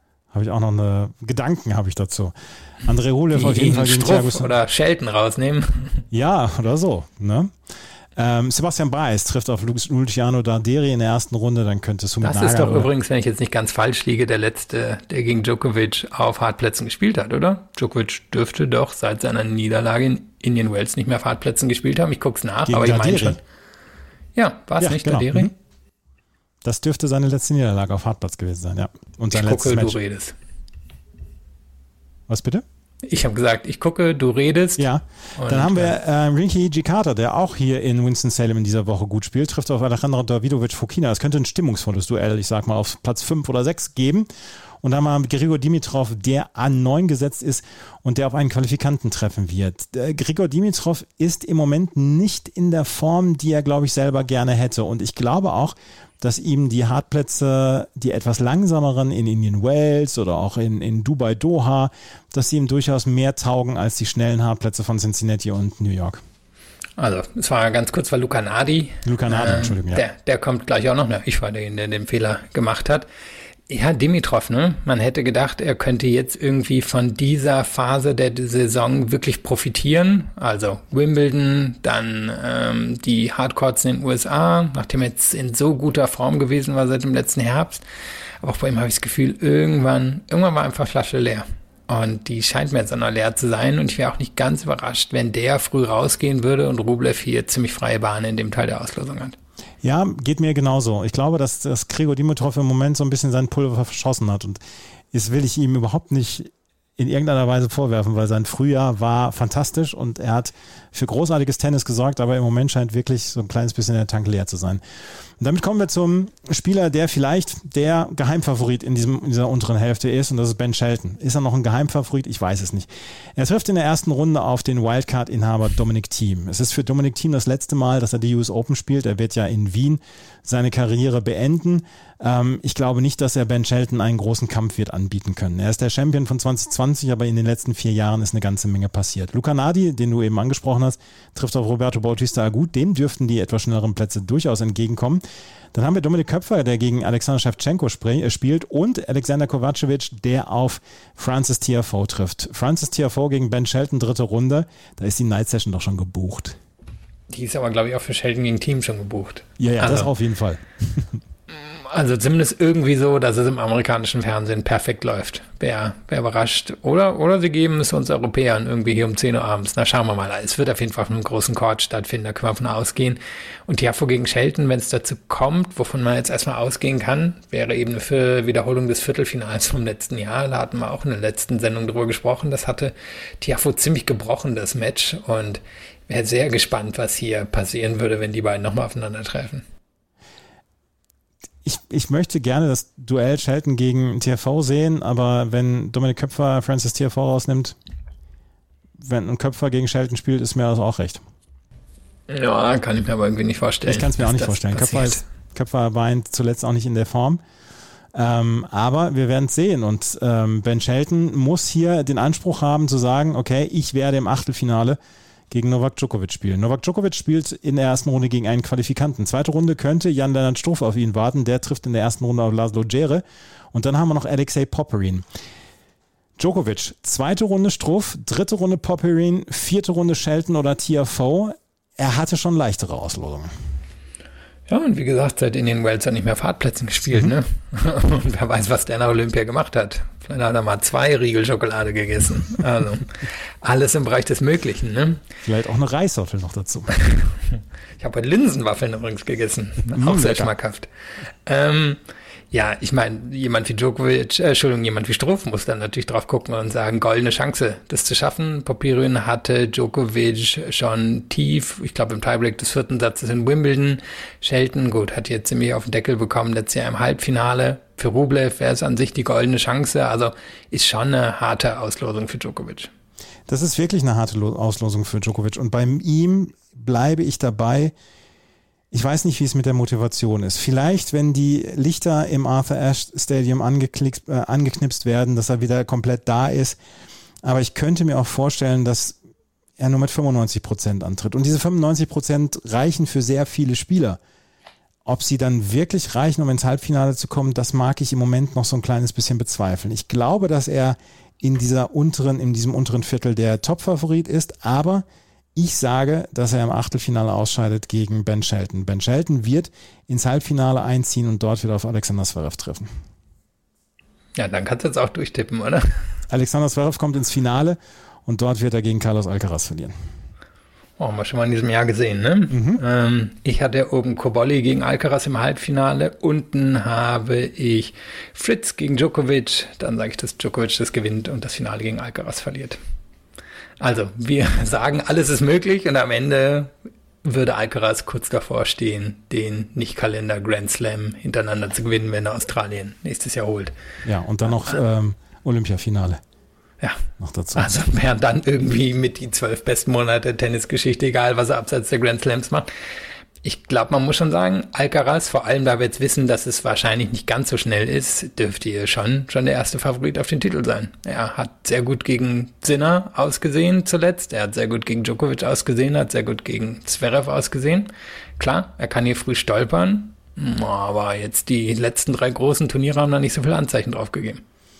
Speaker 3: eine Gedanken habe ich dazu. Andrei Rublev auf jeden Fall gegen Thiago
Speaker 4: oder Shelton rausnehmen.
Speaker 3: Ja, oder so. Ne? Sebastian Baez trifft auf Luciano Darderi in der ersten Runde, dann könnte Sumit Naga.
Speaker 4: Das ist doch übrigens, wenn ich jetzt nicht ganz falsch liege, der letzte, der gegen Djokovic auf Hartplätzen gespielt hat, oder? Djokovic dürfte doch seit seiner Niederlage in Indian Wells nicht mehr auf Hartplätzen gespielt haben. Ich guck's nach, gegen aber ich meine schon. Ja, war es nicht genau. Darderi? Mhm.
Speaker 3: Das dürfte seine letzte Niederlage auf Hartplatz gewesen sein, ja. Und sein letztes Match.
Speaker 4: Du redest.
Speaker 3: Was bitte?
Speaker 4: Ich habe gesagt, ich gucke, du redest.
Speaker 3: Ja, dann haben wir Rinky Hijikata, der auch hier in Winston-Salem in dieser Woche gut spielt, trifft auf Alejandro Davidovic Fokina. Das könnte ein stimmungsvolles Duell, ich sag mal, auf Platz 5 oder 6 geben. Und dann haben wir Grigor Dimitrov, der an 9 gesetzt ist und der auf einen Qualifikanten treffen wird. Grigor Dimitrov ist im Moment nicht in der Form, die er, glaube ich, selber gerne hätte. Und ich glaube auch, dass ihm die Hartplätze, die etwas langsameren in Indian Wells oder auch in Dubai Doha, dass sie ihm durchaus mehr taugen als die schnellen Hartplätze von Cincinnati und New York.
Speaker 4: Also, es war ganz kurz, war Luca Nardi.
Speaker 3: Entschuldigung, ja.
Speaker 4: Der kommt gleich auch noch. Ich war der den Fehler gemacht hat. Ja, Dimitrov, ne? Man hätte gedacht, er könnte jetzt irgendwie von dieser Phase der Saison wirklich profitieren. Also Wimbledon, dann die Hardcourts in den USA, nachdem er jetzt in so guter Form gewesen war seit dem letzten Herbst. Aber auch bei ihm habe ich das Gefühl, irgendwann war einfach Flasche leer. Und die scheint mir jetzt auch noch leer zu sein. Und ich wäre auch nicht ganz überrascht, wenn der früh rausgehen würde und Rublev hier ziemlich freie Bahn in dem Teil der Auslosung hat.
Speaker 3: Ja, geht mir genauso. Ich glaube, dass Grigor Dimitrov im Moment so ein bisschen sein Pulver verschossen hat. Und das will ich ihm überhaupt nicht in irgendeiner Weise vorwerfen, weil sein Frühjahr war fantastisch und er hat für großartiges Tennis gesorgt, aber im Moment scheint wirklich so ein kleines bisschen der Tank leer zu sein. Und damit kommen wir zum Spieler, der vielleicht der Geheimfavorit in dieser unteren Hälfte ist, und das ist Ben Shelton. Ist er noch ein Geheimfavorit? Ich weiß es nicht. Er trifft in der ersten Runde auf den Wildcard-Inhaber Dominic Thiem. Es ist für Dominic Thiem das letzte Mal, dass er die US Open spielt. Er wird ja in Wien seine Karriere beenden. Ich glaube nicht, dass er Ben Shelton einen großen Kampf wird anbieten können. Er ist der Champion von 2020, aber in den letzten 4 Jahren ist eine ganze Menge passiert. Luca Nardi, den du eben angesprochen hast, trifft auf Roberto Bautista Agut. Dem dürften die etwas schnelleren Plätze durchaus entgegenkommen. Dann haben wir Dominik Köpfer, der gegen Alexander Shevchenko spielt, und Alexander Kovacevic, der auf Frances Tiafoe trifft. Frances Tiafoe gegen Ben Shelton, 3. Runde. Da ist die Night Session doch schon gebucht.
Speaker 4: Die ist aber, glaube ich, auch für Shelton gegen Thiem schon gebucht.
Speaker 3: Ja, also, das auf jeden Fall.
Speaker 4: Also zumindest irgendwie so, dass es im amerikanischen Fernsehen perfekt läuft. Wer überrascht. Oder sie geben es uns Europäern irgendwie hier um 10 Uhr abends. Na, schauen wir mal. Es wird auf jeden Fall auf einem großen Court stattfinden, da können wir von ausgehen. Und Tiafoe gegen Shelton, wenn es dazu kommt, wovon man jetzt erstmal ausgehen kann, wäre eben eine Wiederholung des Viertelfinals vom letzten Jahr. Da hatten wir auch in der letzten Sendung drüber gesprochen. Das hatte Tiafoe ziemlich gebrochen, das Match. Und wäre sehr gespannt, was hier passieren würde, wenn die beiden nochmal aufeinandertreffen.
Speaker 3: Ich möchte gerne das Duell Shelton gegen Tiafoe sehen, aber wenn Dominik Köpfer Frances Tiafoe rausnimmt, wenn ein Köpfer gegen Shelton spielt, ist mir das auch recht.
Speaker 4: Ja, kann ich mir aber irgendwie nicht vorstellen.
Speaker 3: Ich kann es mir auch nicht vorstellen. Köpfer war zuletzt auch nicht in der Form. Aber wir werden es sehen. Und Ben Shelton muss hier den Anspruch haben zu sagen, okay, ich werde im Achtelfinale gegen Novak Djokovic spielen. Novak Djokovic spielt in der ersten Runde gegen einen Qualifikanten. 2. Runde könnte Jan-Lennart Struff auf ihn warten. Der trifft in der ersten Runde auf Laszlo Djere. Und dann haben wir noch Alexei Popyrin. Djokovic, 2. Runde Struff, 3. Runde Popyrin, 4. Runde Shelton oder Tiafoe. Er hatte schon leichtere Auslosungen.
Speaker 4: Ja, und wie gesagt, seit Indian Wells hat nicht mehr Fahrtplätzen gespielt, ne? Und wer weiß, was der nach Olympia gemacht hat. Vielleicht hat er mal 2 Riegel Schokolade gegessen. Also, alles im Bereich des Möglichen, ne?
Speaker 3: Vielleicht auch eine Reiswaffel noch dazu.
Speaker 4: Ich habe heute Linsenwaffeln übrigens gegessen. Auch sehr schmackhaft. Ja, ich meine, jemand wie Struff muss dann natürlich drauf gucken und sagen, goldene Chance, das zu schaffen. Popyrin hatte Djokovic schon tief, ich glaube im Tiebreak des 4. Satzes in Wimbledon. Shelton, gut, hat jetzt ziemlich auf den Deckel bekommen, letztes Jahr im Halbfinale. Für Rublev wäre es an sich die goldene Chance, also ist schon eine harte Auslosung für Djokovic.
Speaker 3: Das ist wirklich eine harte Auslosung für Djokovic und bei ihm bleibe ich dabei. Ich weiß nicht, wie es mit der Motivation ist. Vielleicht, wenn die Lichter im Arthur Ashe Stadium angeknipst werden, dass er wieder komplett da ist. Aber ich könnte mir auch vorstellen, dass er nur mit 95% antritt. Und diese 95% reichen für sehr viele Spieler. Ob sie dann wirklich reichen, um ins Halbfinale zu kommen, das mag ich im Moment noch so ein kleines bisschen bezweifeln. Ich glaube, dass er in diesem unteren Viertel der Top-Favorit ist, aber ich sage, dass er im Achtelfinale ausscheidet gegen Ben Shelton. Ben Shelton wird ins Halbfinale einziehen und dort wieder auf Alexander Zverev treffen.
Speaker 4: Ja, dann kannst du jetzt auch durchtippen, oder?
Speaker 3: Alexander Zverev kommt ins Finale und dort wird er gegen Carlos Alcaraz verlieren.
Speaker 4: Oh, haben wir schon mal in diesem Jahr gesehen, ne? Mhm. Ich hatte oben Cobolli gegen Alcaraz im Halbfinale. Unten habe ich Fritz gegen Djokovic. Dann sage ich, dass Djokovic das gewinnt und das Finale gegen Alcaraz verliert. Also, wir sagen, alles ist möglich und am Ende würde Alcaraz kurz davor stehen, den Nicht-Kalender Grand Slam hintereinander zu gewinnen, wenn er Australien nächstes Jahr holt.
Speaker 3: Ja, und dann noch Olympiafinale.
Speaker 4: Ja,
Speaker 3: noch dazu.
Speaker 4: Also wären dann irgendwie mit die 12 besten Monate Tennisgeschichte, egal was er abseits der Grand Slams macht. Ich glaube, man muss schon sagen, Alcaraz, vor allem da wir jetzt wissen, dass es wahrscheinlich nicht ganz so schnell ist, dürfte hier schon der erste Favorit auf den Titel sein. Er hat sehr gut gegen Sinner ausgesehen zuletzt, er hat sehr gut gegen Djokovic ausgesehen, hat sehr gut gegen Zverev ausgesehen. Klar, er kann hier früh stolpern, aber jetzt die letzten 3 großen Turniere haben da nicht so viele Anzeichen drauf gegeben.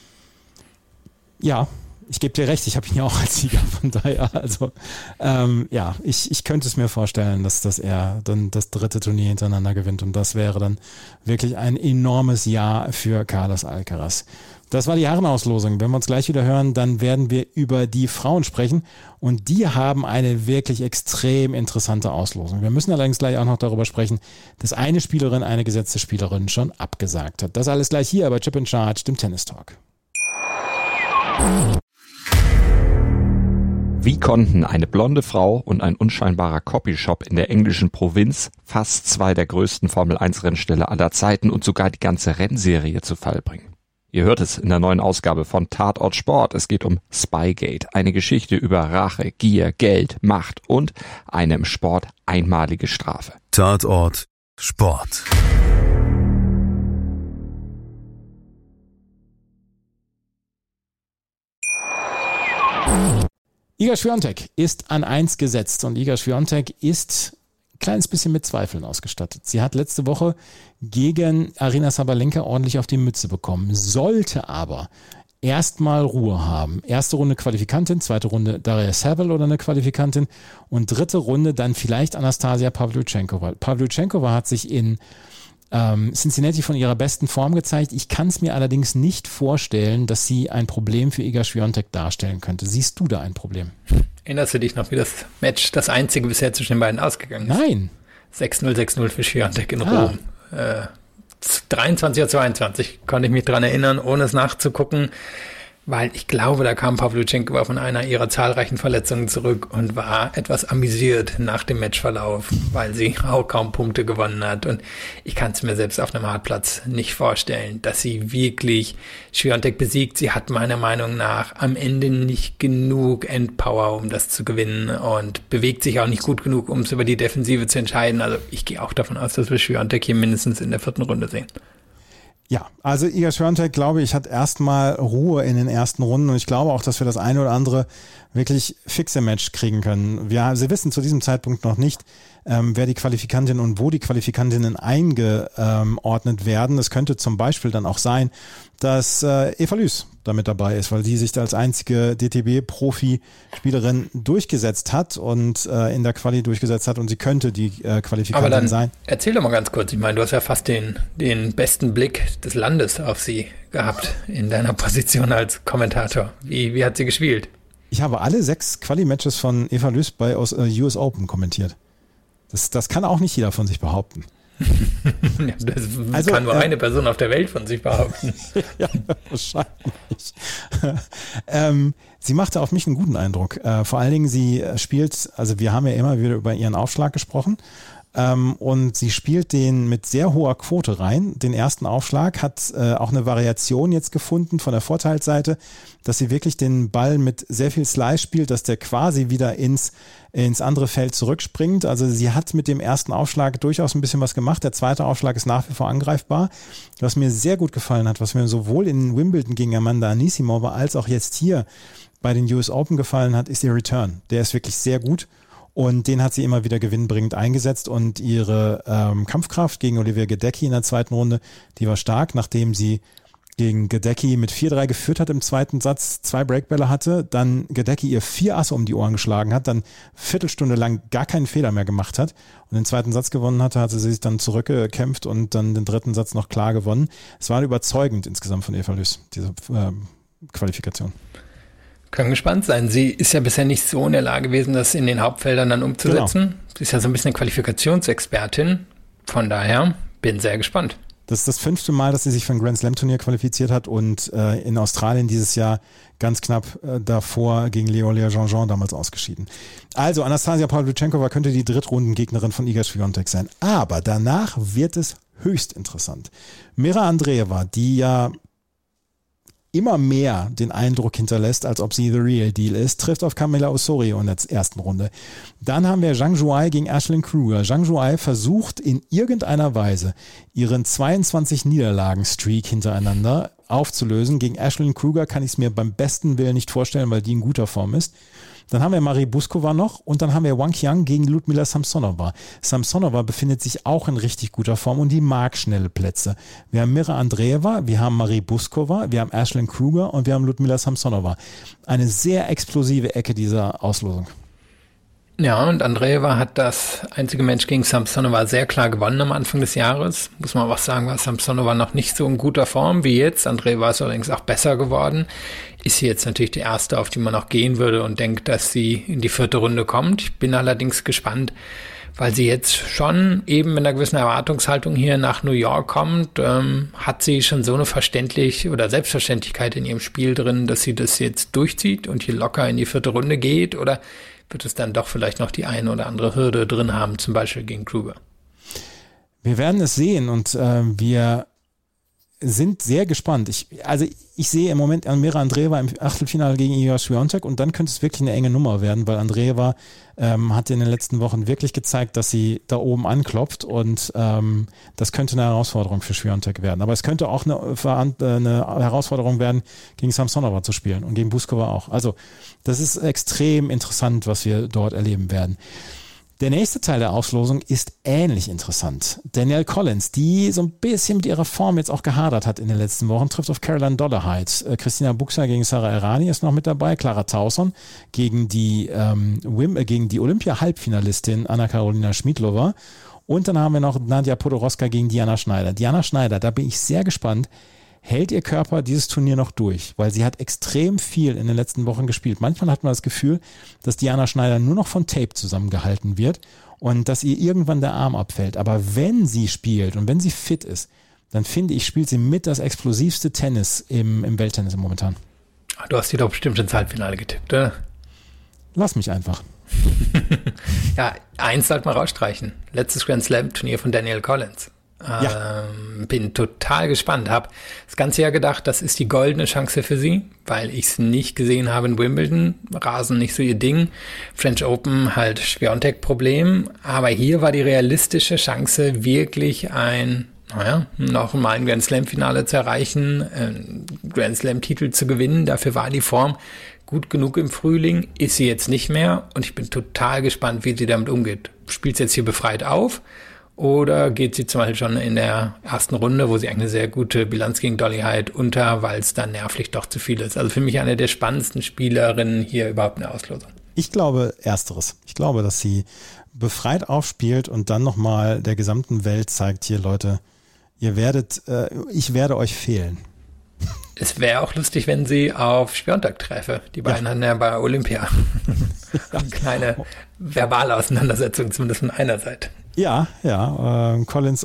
Speaker 3: Ja, ich gebe dir recht, ich habe ihn ja auch als Sieger, von daher, also ich könnte es mir vorstellen, dass er dann das 3. Turnier hintereinander gewinnt und das wäre dann wirklich ein enormes Jahr für Carlos Alcaraz. Das war die Herrenauslosung. Wenn wir uns gleich wieder hören, dann werden wir über die Frauen sprechen und die haben eine wirklich extrem interessante Auslosung. Wir müssen allerdings gleich auch noch darüber sprechen, dass eine Spielerin, eine gesetzte Spielerin schon abgesagt hat. Das alles gleich hier bei Chip in Charge, dem Tennis Talk.
Speaker 5: Wie konnten eine blonde Frau und ein unscheinbarer Copyshop in der englischen Provinz fast 2 der größten Formel-1-Rennställe aller Zeiten und sogar die ganze Rennserie zu Fall bringen? Ihr hört es in der neuen Ausgabe von Tatort Sport. Es geht um Spygate, eine Geschichte über Rache, Gier, Geld, Macht und eine im Sport einmalige Strafe.
Speaker 1: Tatort Sport.
Speaker 3: Iga Swiatek ist an 1 gesetzt und Iga Swiatek ist ein kleines bisschen mit Zweifeln ausgestattet. Sie hat letzte Woche gegen Aryna Sabalenka ordentlich auf die Mütze bekommen, sollte aber erstmal Ruhe haben. Erste Runde Qualifikantin, zweite Runde Daria Saville oder eine Qualifikantin und dritte Runde dann vielleicht Anastasia Pavlyuchenkova. Pavlyuchenkova hat sich in Cincinnati von ihrer besten Form gezeigt. Ich kann es mir allerdings nicht vorstellen, dass sie ein Problem für Iga Swiatek darstellen könnte. Siehst du da ein Problem?
Speaker 4: Erinnerst du dich noch, wie das Match, das einzige bisher zwischen den beiden ausgegangen ist?
Speaker 3: Nein.
Speaker 4: 6-0, 6-0 für Swiatek in Rom. 23:22 konnte ich mich dran erinnern, ohne es nachzugucken, weil ich glaube, da kam Pavlyuchenkova von einer ihrer zahlreichen Verletzungen zurück und war etwas amüsiert nach dem Matchverlauf, weil sie auch kaum Punkte gewonnen hat. Und ich kann es mir selbst auf einem Hartplatz nicht vorstellen, dass sie wirklich Swiatek besiegt. Sie hat meiner Meinung nach am Ende nicht genug Endpower, um das zu gewinnen und bewegt sich auch nicht gut genug, um es über die Defensive zu entscheiden. Also ich gehe auch davon aus, dass wir Swiatek hier mindestens in der 4. Runde sehen.
Speaker 3: Ja, also Iga Swiatek, glaube ich, hat erstmal Ruhe in den ersten Runden und ich glaube auch, dass wir das eine oder andere wirklich fixe Match kriegen können. Sie wissen zu diesem Zeitpunkt noch nicht, wer die Qualifikantin und wo die Qualifikantinnen eingeordnet werden. Es könnte zum Beispiel dann auch sein, dass Eva Lüß damit dabei ist, weil die sich als einzige DTB-Profi-Spielerin durchgesetzt hat und in der Quali durchgesetzt hat und sie könnte die Qualifikantin sein.
Speaker 4: Erzähl doch mal ganz kurz, ich meine, du hast ja fast den besten Blick des Landes auf sie gehabt in deiner Position als Kommentator. Wie hat sie gespielt?
Speaker 3: Ich habe alle 6 Quali-Matches von Eva Lüß bei US Open kommentiert. Das kann auch nicht jeder von sich behaupten.
Speaker 4: Das kann nur eine Person auf der Welt von sich behaupten.
Speaker 3: Ja, wahrscheinlich. Sie machte auf mich einen guten Eindruck. Vor allen Dingen, sie spielt, also wir haben ja immer wieder über ihren Aufschlag gesprochen, und sie spielt den mit sehr hoher Quote rein. Den ersten Aufschlag hat auch eine Variation jetzt gefunden von der Vorteilsseite, dass sie wirklich den Ball mit sehr viel Slice spielt, dass der quasi wieder ins andere Feld zurückspringt. Also sie hat mit dem ersten Aufschlag durchaus ein bisschen was gemacht. Der zweite Aufschlag ist nach wie vor angreifbar. Was mir sehr gut gefallen hat, was mir sowohl in Wimbledon gegen Amanda Anisimova als auch jetzt hier bei den US Open gefallen hat, ist ihr Return. Der ist wirklich sehr gut. Und den hat sie immer wieder gewinnbringend eingesetzt und ihre Kampfkraft gegen Olivia Gadecki in der zweiten Runde, die war stark, nachdem sie gegen Gadecki mit 4-3 geführt hat im zweiten Satz, 2 Breakbälle hatte, dann Gadecki ihr 4 Asse um die Ohren geschlagen hat, dann Viertelstunde lang gar keinen Fehler mehr gemacht hat und den zweiten Satz gewonnen hatte sie sich dann zurückgekämpft und dann den dritten Satz noch klar gewonnen. Es war überzeugend insgesamt von Eva Lüß, diese Qualifikation.
Speaker 4: Können gespannt sein. Sie ist ja bisher nicht so in der Lage gewesen, das in den Hauptfeldern dann umzusetzen. Genau. Sie ist ja so ein bisschen eine Qualifikationsexpertin. Von daher bin sehr gespannt.
Speaker 3: Das ist das 5. Mal, dass sie sich für ein Grand Slam Turnier qualifiziert hat und in Australien dieses Jahr ganz knapp davor gegen Leolia Jean-Jean damals ausgeschieden. Also Anastasia Pavlyuchenkova könnte die Drittrundengegnerin von Iga Swiatek sein. Aber danach wird es höchst interessant. Mira Andreeva, die ja immer mehr den Eindruck hinterlässt, als ob sie the real deal ist, trifft auf Camila Osorio in der ersten Runde. Dann haben wir Zhang Zhuai gegen Ashlyn Kruger. Zhang Zhuai versucht in irgendeiner Weise ihren 22 Niederlagen-Streak hintereinander aufzulösen. Gegen Ashlyn Kruger kann ich es mir beim besten Willen nicht vorstellen, weil die in guter Form ist. Dann haben wir Marie Buskova noch und dann haben wir Wang Qiang gegen Ludmila Samsonova. Samsonova befindet sich auch in richtig guter Form und die mag schnelle Plätze. Wir haben Mira Andreeva, wir haben Marie Buskova, wir haben Ashlyn Kruger und wir haben Ludmila Samsonova. Eine sehr explosive Ecke dieser Auslosung.
Speaker 4: Ja, und Andreeva hat das einzige Match gegen Samsonova sehr klar gewonnen am Anfang des Jahres. Muss man auch sagen, war Samsonova noch nicht so in guter Form wie jetzt. Andreeva ist allerdings auch besser geworden. Ist sie jetzt natürlich die erste, auf die man auch gehen würde und denkt, dass sie in die 4. Runde kommt. Ich bin allerdings gespannt, weil sie jetzt schon eben mit einer gewissen Erwartungshaltung hier nach New York kommt, hat sie schon so eine Selbstverständlichkeit in ihrem Spiel drin, dass sie das jetzt durchzieht und hier locker in die 4. Runde geht, oder wird es dann doch vielleicht noch die eine oder andere Hürde drin haben, zum Beispiel gegen Kruger?
Speaker 3: Wir werden es sehen und wir sind sehr gespannt. Ich sehe im Moment Mira Andreeva im Achtelfinale gegen Iga Swiatek und dann könnte es wirklich eine enge Nummer werden, weil Andreeva hat in den letzten Wochen wirklich gezeigt, dass sie da oben anklopft und das könnte eine Herausforderung für Swiatek werden. Aber es könnte auch eine Herausforderung werden, gegen Samsonova zu spielen und gegen Buskova auch. Also das ist extrem interessant, was wir dort erleben werden. Der nächste Teil der Auslosung ist ähnlich interessant. Danielle Collins, die so ein bisschen mit ihrer Form jetzt auch gehadert hat in den letzten Wochen, trifft auf Caroline Dollarhide. Christina Buxer gegen Sarah Errani ist noch mit dabei. Clara Tauson gegen die Olympia-Halbfinalistin Anna-Karolina Schmidlova. Und dann haben wir noch Nadia Podoroska gegen Diana Schneider. Diana Schneider, da bin ich sehr gespannt. Hält ihr Körper dieses Turnier noch durch? Weil sie hat extrem viel in den letzten Wochen gespielt. Manchmal hat man das Gefühl, dass Diana Schneider nur noch von Tape zusammengehalten wird und dass ihr irgendwann der Arm abfällt. Aber wenn sie spielt und wenn sie fit ist, dann finde ich, spielt sie mit das explosivste Tennis im Welttennis momentan.
Speaker 4: Du hast sie doch bestimmt ins Halbfinale getippt, oder?
Speaker 3: Lass mich einfach.
Speaker 4: Ja, eins sollte man rausstreichen. Letztes Grand Slam Turnier von Danielle Collins. Bin total gespannt. Habe das ganze Jahr gedacht, das ist die goldene Chance für sie, weil ich es nicht gesehen habe in Wimbledon. Rasen nicht so ihr Ding. French Open halt Swiatek-Problem. Aber hier war die realistische Chance, wirklich noch mal ein Grand Slam-Finale zu erreichen, einen Grand Slam-Titel zu gewinnen. Dafür war die Form gut genug im Frühling. Ist sie jetzt nicht mehr. Und ich bin total gespannt, wie sie damit umgeht. Spielt sie jetzt hier befreit auf? Oder geht sie zum Beispiel schon in der ersten Runde, wo sie eigentlich eine sehr gute Bilanz gegen Dolly Hyde unter, weil es dann nervlich doch zu viel ist. Also für mich eine der spannendsten Spielerinnen hier überhaupt in der Auslosung.
Speaker 3: Ich glaube Ersteres. Ich glaube, dass sie befreit aufspielt und dann nochmal der gesamten Welt zeigt, hier Leute, ich werde euch fehlen.
Speaker 4: Es wäre auch lustig, wenn sie auf Swiatek treffe. Die beiden hatten ja bei Olympia eine kleine verbale Auseinandersetzung, zumindest von einer Seite.
Speaker 3: Ja, Collins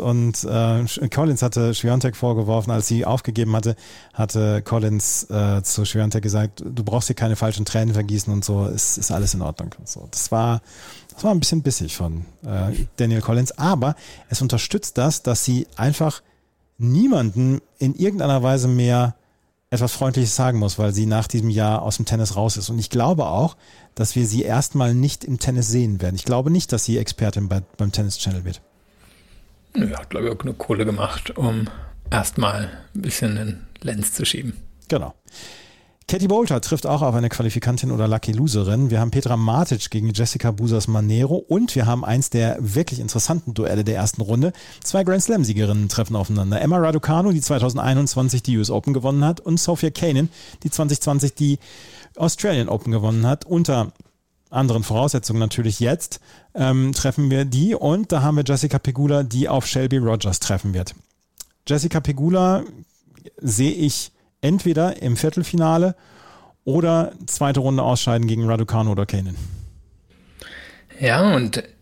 Speaker 3: hatte Swiatek vorgeworfen, als sie aufgegeben hatte Collins zu Swiatek gesagt, du brauchst hier keine falschen Tränen vergießen und so, ist alles in Ordnung und so. Das war ein bisschen bissig von Danielle Collins, aber es unterstützt das, dass sie einfach niemanden in irgendeiner Weise mehr etwas Freundliches sagen muss, weil sie nach diesem Jahr aus dem Tennis raus ist. Und ich glaube auch, dass wir sie erstmal nicht im Tennis sehen werden. Ich glaube nicht, dass sie Expertin beim Tennis Channel wird.
Speaker 4: Ja, hat, glaube ich, auch genug Kohle gemacht, um erstmal ein bisschen den Lenz zu schieben.
Speaker 3: Genau. Katie Boulter trifft auch auf eine Qualifikantin oder Lucky Loserin. Wir haben Petra Martic gegen Jessica Busas-Manero und wir haben eins der wirklich interessanten Duelle der ersten Runde. 2 Grand Slam-Siegerinnen treffen aufeinander. Emma Raducanu, die 2021 die US Open gewonnen hat, und Sofia Kenin, die 2020 die Australian Open gewonnen hat. Unter anderen Voraussetzungen natürlich jetzt treffen wir die, und da haben wir Jessica Pegula, die auf Shelby Rogers treffen wird. Jessica Pegula sehe ich entweder im Viertelfinale oder zweite Runde ausscheiden gegen Raducanu oder Kenin.
Speaker 4: Ja, und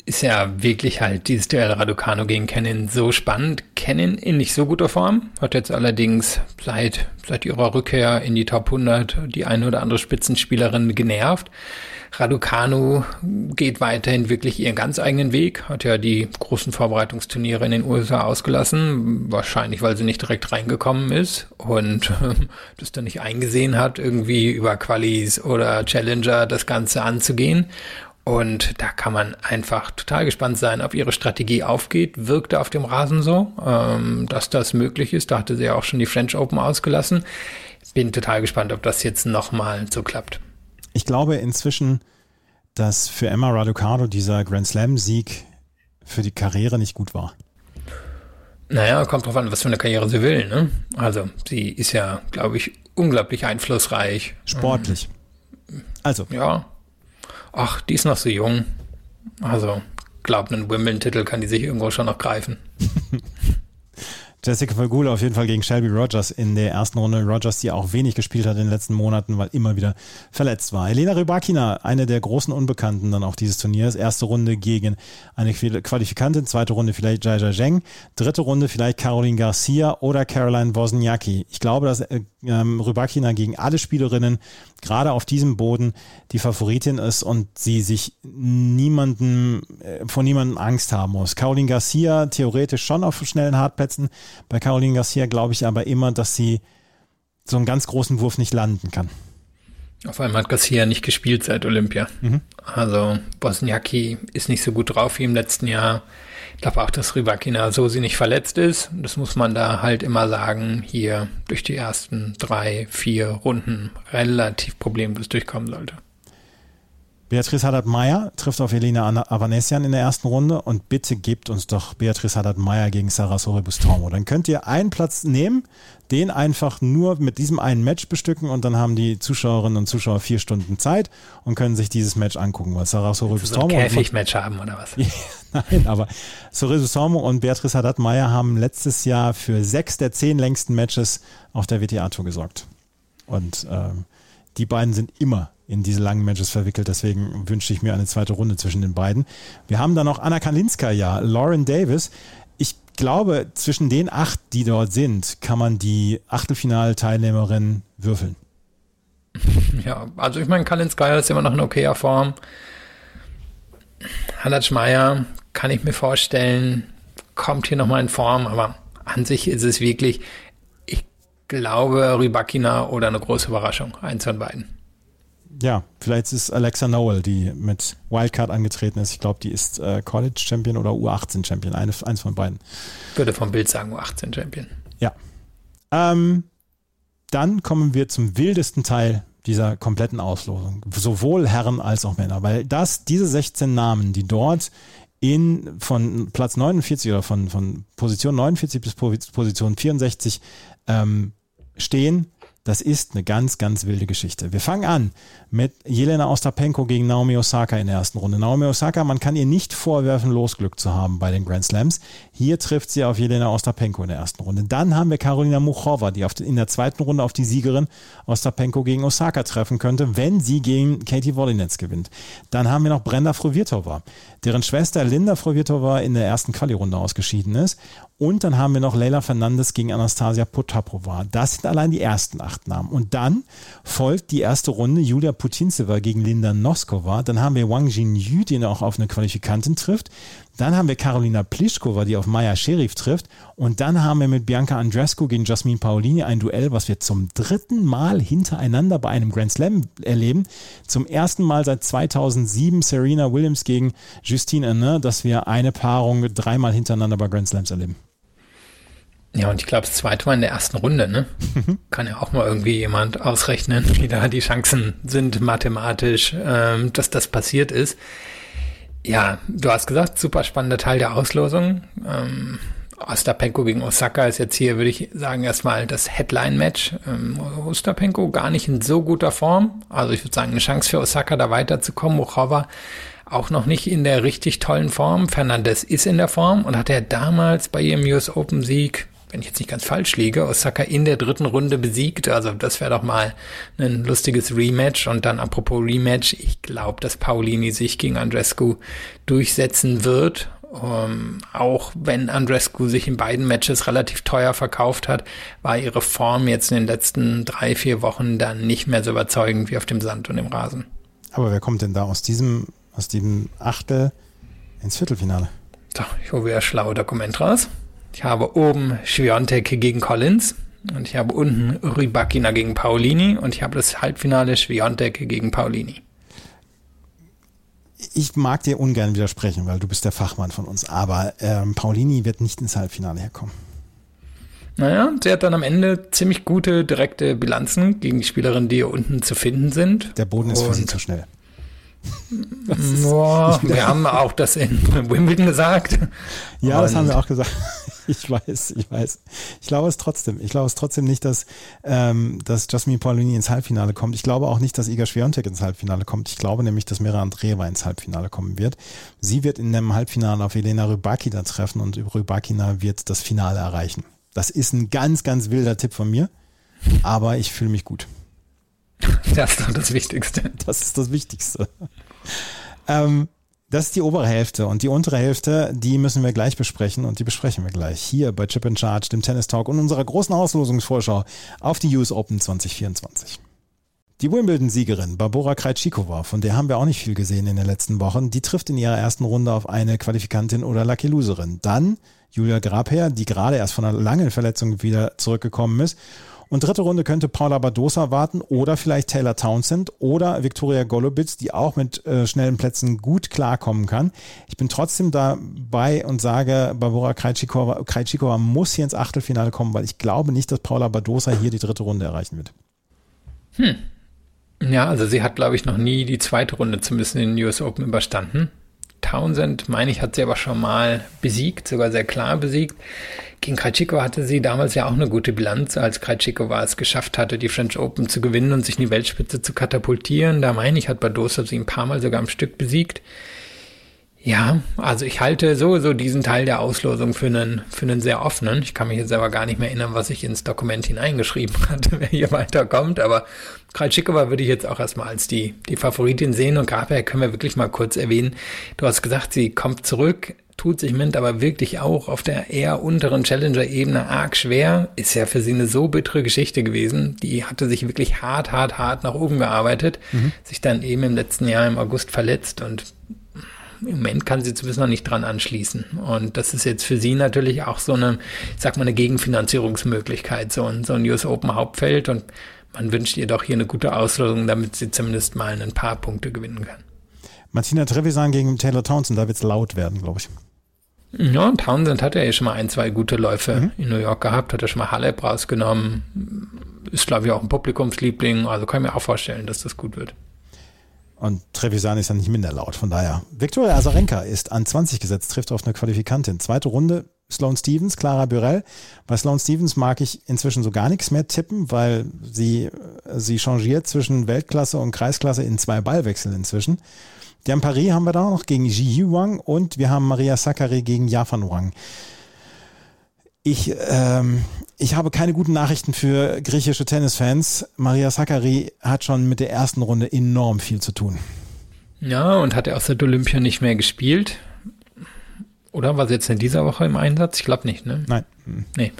Speaker 4: ist ja wirklich halt dieses Duell Raducanu gegen Kenin so spannend. Kenin in nicht so guter Form, hat jetzt allerdings seit ihrer Rückkehr in die Top 100 die eine oder andere Spitzenspielerin genervt. Raducanu geht weiterhin wirklich ihren ganz eigenen Weg, hat ja die großen Vorbereitungsturniere in den USA ausgelassen, wahrscheinlich weil sie nicht direkt reingekommen ist und das dann nicht eingesehen hat, irgendwie über Qualis oder Challenger das Ganze anzugehen. Und da kann man einfach total gespannt sein, ob ihre Strategie aufgeht. Wirkte auf dem Rasen so, dass das möglich ist. Da hatte sie ja auch schon die French Open ausgelassen. Bin total gespannt, ob das jetzt nochmal so klappt.
Speaker 3: Ich glaube inzwischen, dass für Emma Raducanu dieser Grand Slam-Sieg für die Karriere nicht gut war.
Speaker 4: Naja, kommt drauf an, was für eine Karriere sie will, ne? Also, sie ist ja, glaube ich, unglaublich einflussreich.
Speaker 3: Sportlich. Also.
Speaker 4: Ja. Ach, die ist noch so jung. Also, glaubt, einen Wimbledon-Titel kann die sich irgendwo schon noch greifen.
Speaker 3: Jessica Pegula auf jeden Fall gegen Shelby Rogers in der ersten Runde. Rogers, die auch wenig gespielt hat in den letzten Monaten, weil immer wieder verletzt war. Elena Rybakina, eine der großen Unbekannten dann auch dieses Turniers. Erste Runde gegen eine Qualifikantin, zweite Runde vielleicht Jaja Zheng, dritte Runde vielleicht Caroline Garcia oder Caroline Wozniacki. Ich glaube, dass Rybakina gegen alle Spielerinnen gerade auf diesem Boden die Favoritin ist und sie sich vor niemandem Angst haben muss. Caroline Garcia theoretisch schon auf schnellen Hartplätzen. Bei Caroline Garcia glaube ich aber immer, dass sie so einen ganz großen Wurf nicht landen kann.
Speaker 4: Vor allem hat Garcia nicht gespielt seit Olympia. Also Wozniacki ist nicht so gut drauf wie im letzten Jahr. Ich glaube auch, dass Rybakina so sie nicht verletzt ist. Das muss man da halt immer sagen, hier durch die ersten 3-4 Runden relativ problemlos durchkommen sollte.
Speaker 3: Beatrice Haddad-Maia trifft auf Elena Avanesian in der ersten Runde und bitte gebt uns doch Beatrice Haddad-Maia gegen Sarah Sorribes-Tormo. Dann könnt ihr einen Platz nehmen, den einfach nur mit diesem einen Match bestücken und dann haben die Zuschauerinnen und Zuschauer 4 Stunden Zeit und können sich dieses Match angucken, weil Sarah Sorribes-Tormo...
Speaker 4: So ein Käfig-Match haben oder was?
Speaker 3: Nein, aber Sorribes-Tormo und Beatrice Haddad-Maia haben letztes Jahr für 6 der 10 längsten Matches auf der WTA-Tour gesorgt. Und die beiden sind immer in diese langen Matches verwickelt, deswegen wünsche ich mir eine zweite Runde zwischen den beiden. Wir haben dann noch Anna Kalinskaya, Lauren Davis. Ich glaube, zwischen den 8, die dort sind, kann man die Achtelfinalteilnehmerin würfeln.
Speaker 4: Ja, also ich meine, Kalinskaya ist immer noch in okayer Form. Haddad-Maia kann ich mir vorstellen, kommt hier nochmal in Form, aber an sich ist es wirklich, ich glaube, Rybakina oder eine große Überraschung, eins von beiden.
Speaker 3: Ja, vielleicht ist Alexa Nowell, die mit Wildcard angetreten ist. Ich glaube, die ist College-Champion oder U18-Champion. Eins von beiden.
Speaker 4: Würde vom Bild sagen U18-Champion.
Speaker 3: Ja. Dann kommen wir zum wildesten Teil dieser kompletten Auslosung. Sowohl Herren als auch Männer. Weil diese 16 Namen, die dort von Platz 49 oder von Position 49 bis Position 64 stehen, das ist eine ganz, ganz wilde Geschichte. Wir fangen an mit Jelena Ostapenko gegen Naomi Osaka in der ersten Runde. Naomi Osaka, man kann ihr nicht vorwerfen, Losglück zu haben bei den Grand Slams. Hier trifft sie auf Jelena Ostapenko in der ersten Runde. Dann haben wir Karolina Muchova, die in der zweiten Runde auf die Siegerin Ostapenko gegen Osaka treffen könnte, wenn sie gegen Katie Wolinets gewinnt. Dann haben wir noch Brenda Fruhvirtova, deren Schwester Linda Fruhvirtova in der ersten Quali-Runde ausgeschieden ist. Und dann haben wir noch Leylah Fernandez gegen Anastasia Potapova. Das sind allein die ersten 8 Namen. Und dann folgt die erste Runde Julia Putintseva gegen Linda Noskova. Dann haben wir Wang Jinyu, die auch auf eine Qualifikantin trifft. Dann haben wir Karolina Pliskova, die auf Maya Sherif trifft. Und dann haben wir mit Bianca Andreescu gegen Jasmine Paolini ein Duell, was wir zum 3. Mal hintereinander bei einem Grand Slam erleben. Zum ersten Mal seit 2007 Serena Williams gegen Justine Henin, dass wir eine Paarung 3 Mal hintereinander bei Grand Slams erleben.
Speaker 4: Ja, und ich glaube, das zweite Mal in der ersten Runde, ne? Kann ja auch mal irgendwie jemand ausrechnen, wie da die Chancen sind mathematisch, dass das passiert ist. Ja, du hast gesagt, super spannender Teil der Auslosung. Ostapenko gegen Osaka ist jetzt hier, würde ich sagen, erstmal das Headline-Match. Ostapenko gar nicht in so guter Form. Also ich würde sagen, eine Chance für Osaka, da weiterzukommen. Muchova auch noch nicht in der richtig tollen Form. Fernandez ist in der Form und hat ja damals bei ihrem US Open Sieg wenn ich jetzt nicht ganz falsch liege, Osaka in der 3. Runde besiegt. Also das wäre doch mal ein lustiges Rematch. Und dann apropos Rematch, ich glaube, dass Paolini sich gegen Andreescu durchsetzen wird. Auch wenn Andreescu sich in beiden Matches relativ teuer verkauft hat, war ihre Form jetzt in den letzten 3-4 Wochen dann nicht mehr so überzeugend wie auf dem Sand und dem Rasen.
Speaker 3: Aber wer kommt denn da aus diesem Achtel ins Viertelfinale?
Speaker 4: So, ich hole wieder schlaue Dokument raus. Ich habe oben Świątek gegen Collins und ich habe unten Rybakina gegen Paolini und ich habe das Halbfinale Świątek gegen Paolini.
Speaker 3: Ich mag dir ungern widersprechen, weil du bist der Fachmann von uns, aber Paolini wird nicht ins Halbfinale herkommen.
Speaker 4: Naja, sie hat dann am Ende ziemlich gute direkte Bilanzen gegen die Spielerinnen, die hier unten zu finden sind.
Speaker 3: Der Boden ist für sie zu schnell.
Speaker 4: Wir haben auch das in Wimbledon gesagt.
Speaker 3: Ja, das haben wir auch gesagt. Ich weiß. Ich glaube es trotzdem nicht, dass Jasmine Paolini ins Halbfinale kommt. Ich glaube auch nicht, dass Iga Świątek ins Halbfinale kommt. Ich glaube nämlich, dass Mira Andreeva ins Halbfinale kommen wird. Sie wird in einem Halbfinale auf Elena Rybakina treffen und Rybakina wird das Finale erreichen. Das ist ein ganz, ganz wilder Tipp von mir, aber ich fühle mich gut.
Speaker 4: Das ist doch das Wichtigste.
Speaker 3: Das ist das Wichtigste. Das ist die obere Hälfte und die untere Hälfte, die müssen wir gleich besprechen und die besprechen wir gleich hier bei Chip & Charge, dem Tennis Talk und unserer großen Auslosungsvorschau auf die US Open 2024. Die Wimbledon-Siegerin Barbora Krejcikova, von der haben wir auch nicht viel gesehen in den letzten Wochen, die trifft in ihrer ersten Runde auf eine Qualifikantin oder Lucky Loserin. Dann Julia Grabherr, die gerade erst von einer langen Verletzung wieder zurückgekommen ist. Und 3. Runde könnte Paula Badosa warten oder vielleicht Taylor Townsend oder Viktoria Golubic, die auch mit schnellen Plätzen gut klarkommen kann. Ich bin trotzdem dabei und sage, Barbora Krejcikova muss hier ins Achtelfinale kommen, weil ich glaube nicht, dass Paula Badosa hier die 3. Runde erreichen wird.
Speaker 4: Ja, also sie hat, glaube ich, noch nie die 2. Runde zumindest in den US Open überstanden. Townsend, meine ich, hat sie aber schon mal besiegt, sogar sehr klar besiegt. Gegen Krejcikova hatte sie damals ja auch eine gute Bilanz, als Krejcikova es geschafft hatte, die French Open zu gewinnen und sich in die Weltspitze zu katapultieren. Da meine ich, hat Badosa sie ein paar Mal sogar am Stück besiegt. Ja, also ich halte sowieso diesen Teil der Auslosung für einen sehr offenen. Ich kann mich jetzt aber gar nicht mehr erinnern, was ich ins Dokument hineingeschrieben hatte, wer hier weiterkommt. Aber Krejcikova würde ich jetzt auch erstmal als die Favoritin sehen. Und Grabherr können wir wirklich mal kurz erwähnen. Du hast gesagt, sie kommt zurück, tut sich mit, aber wirklich auch auf der eher unteren Challenger-Ebene arg schwer. Ist ja für sie eine so bittere Geschichte gewesen. Die hatte sich wirklich hart nach oben gearbeitet. Sich dann eben im letzten Jahr im August verletzt und im Moment kann sie zumindest noch nicht dran anschließen. Und das ist jetzt für sie natürlich auch so eine, ich sag mal, eine Gegenfinanzierungsmöglichkeit, so ein US Open Hauptfeld. Und man wünscht ihr doch hier eine gute Auslosung, damit sie zumindest mal ein paar Punkte gewinnen kann.
Speaker 3: Martina Trevisan gegen Taylor Townsend, da wird es laut werden, glaube ich.
Speaker 4: Ja, Townsend hat ja schon mal 1-2 gute Läufe in New York gehabt, hat er schon mal Halep rausgenommen. Ist, glaube ich, auch ein Publikumsliebling. Also kann ich mir auch vorstellen, dass das gut wird.
Speaker 3: Und Trevisan ist ja nicht minder laut, von daher. Viktoria Azarenka ist an 20 gesetzt, trifft auf eine Qualifikantin. 2. Runde, Sloane Stephens, Clara Burel. Bei Sloane Stephens mag ich inzwischen so gar nichts mehr tippen, weil sie changiert zwischen Weltklasse und Kreisklasse in 2 Ballwechseln inzwischen. Diane Paris haben wir da noch gegen Ji Wang und wir haben Maria Sakkari gegen Yafan Wang. Ich habe keine guten Nachrichten für griechische Tennisfans. Maria Sakkari hat schon mit der ersten Runde enorm viel zu tun.
Speaker 4: Ja, und hat er auch seit Olympia nicht mehr gespielt? Oder war sie jetzt in dieser Woche im Einsatz? Ich glaube nicht, ne?
Speaker 3: Nein.
Speaker 4: Nee.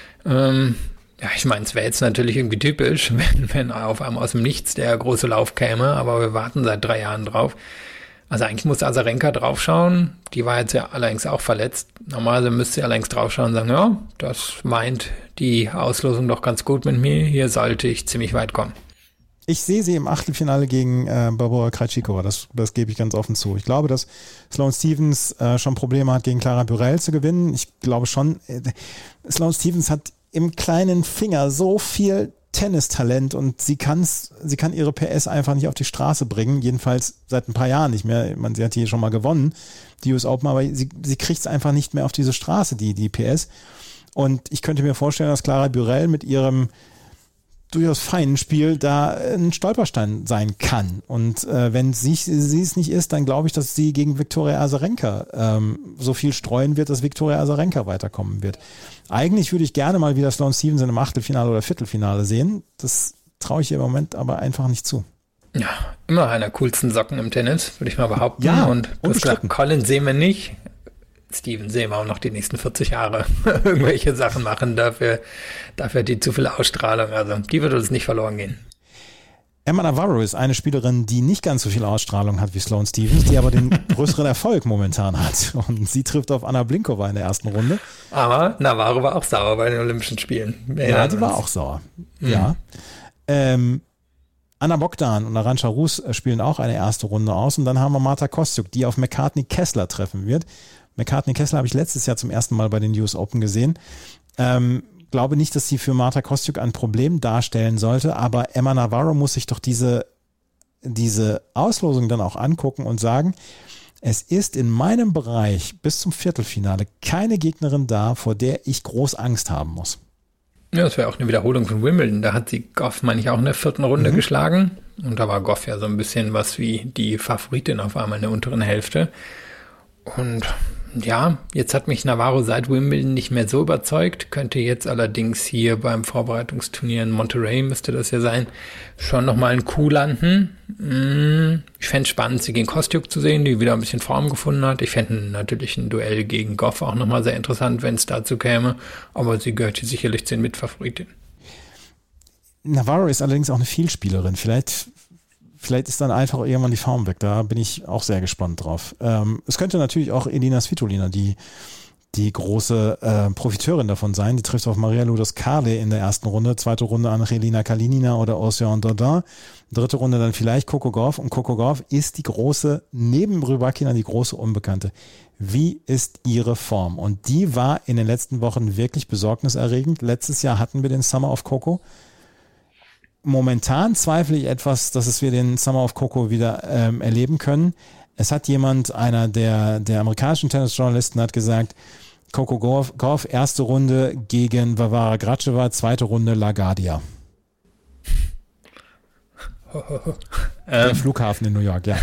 Speaker 4: Ja, ich meine, es wäre jetzt natürlich irgendwie typisch, wenn auf einmal aus dem Nichts der große Lauf käme, aber wir warten seit 3 Jahren drauf. Also eigentlich muss Azarenka draufschauen, die war jetzt ja allerdings auch verletzt. Normalerweise müsste sie allerdings draufschauen und sagen, ja, das meint die Auslosung doch ganz gut mit mir, hier sollte ich ziemlich weit kommen.
Speaker 3: Ich sehe sie im Achtelfinale gegen Barbora Krejcikova, das gebe ich ganz offen zu. Ich glaube, dass Sloane Stephens schon Probleme hat, gegen Clara Burel zu gewinnen. Ich glaube schon, Sloane Stephens hat im kleinen Finger so viel Tennistalent und sie kann ihre PS einfach nicht auf die Straße bringen, jedenfalls seit ein paar Jahren nicht mehr. Sie hat hier schon mal gewonnen, die US Open, aber sie kriegt es einfach nicht mehr auf diese Straße, die PS. Und ich könnte mir vorstellen, dass Clara Burel mit ihrem durchaus feinen Spiel da ein Stolperstein sein kann. Und wenn sie es nicht ist, dann glaube ich, dass sie gegen Viktoria Azarenka so viel streuen wird, dass Viktoria Azarenka weiterkommen wird. Eigentlich würde ich gerne mal wieder Sloane Stevenson im Achtelfinale oder Viertelfinale sehen. Das traue ich ihr im Moment aber einfach nicht zu.
Speaker 4: Ja, immer einer der coolsten Socken im Tennis, würde ich mal behaupten.
Speaker 3: Ja,
Speaker 4: und das Colin sehen wir nicht. Steven sehen wir auch noch die nächsten 40 Jahre irgendwelche Sachen machen. Dafür hat die zu viel Ausstrahlung. Also die wird uns nicht verloren gehen.
Speaker 3: Emma Navarro ist eine Spielerin, die nicht ganz so viel Ausstrahlung hat wie Sloane Stephens, die aber den größeren Erfolg momentan hat. Und sie trifft auf Anna Blinkova in der ersten Runde.
Speaker 4: Aber Navarro war auch sauer bei den Olympischen Spielen.
Speaker 3: Ja, die war auch sauer. Ja. Anna Bogdan und Arantxa Rus spielen auch eine erste Runde aus. Und dann haben wir Marta Kostyuk, die auf McCartney Kessler treffen wird. McCartney Kessler habe ich letztes Jahr zum ersten Mal bei den US Open gesehen. Glaube nicht, dass sie für Marta Kostyuk ein Problem darstellen sollte, aber Emma Navarro muss sich doch diese Auslosung dann auch angucken und sagen, es ist in meinem Bereich bis zum Viertelfinale keine Gegnerin da, vor der ich groß Angst haben muss.
Speaker 4: Ja, das wäre auch eine Wiederholung von Wimbledon. Da hat sie Goff, meine ich, auch in der vierten Runde geschlagen. Und da war Goff ja so ein bisschen was wie die Favoritin auf einmal in der unteren Hälfte. Und ja, jetzt hat mich Navarro seit Wimbledon nicht mehr so überzeugt, könnte jetzt allerdings hier beim Vorbereitungsturnier in Monterey, müsste das ja sein, schon nochmal ein Coup landen. Ich fände es spannend, sie gegen Kostyuk zu sehen, die wieder ein bisschen Form gefunden hat. Ich fände natürlich ein Duell gegen Goff auch nochmal sehr interessant, wenn es dazu käme, aber sie gehört hier sicherlich zu den Mitfavoritinnen.
Speaker 3: Navarro ist allerdings auch eine Vielspielerin, Vielleicht ist dann einfach irgendwann die Form weg. Da bin ich auch sehr gespannt drauf. Es könnte natürlich auch Elina Svitolina, die große Profiteurin davon sein. Die trifft auf Maria Lourdes-Carle in der ersten Runde. Zweite Runde Angelina Kalinina oder Océane Dodin. Dritte Runde dann vielleicht Coco Gauff. Und Coco Gauff ist die große, neben Rybakina die große Unbekannte. Wie ist ihre Form? Und die war in den letzten Wochen wirklich besorgniserregend. Letztes Jahr hatten wir den Summer of Coco. Momentan zweifle ich etwas, dass wir den Summer of Coco wieder erleben können. Es hat einer der amerikanischen Tennisjournalisten hat gesagt, Coco Gauff, erste Runde gegen Varvara Gracheva, zweite Runde LaGuardia. Der Flughafen in New York, ja.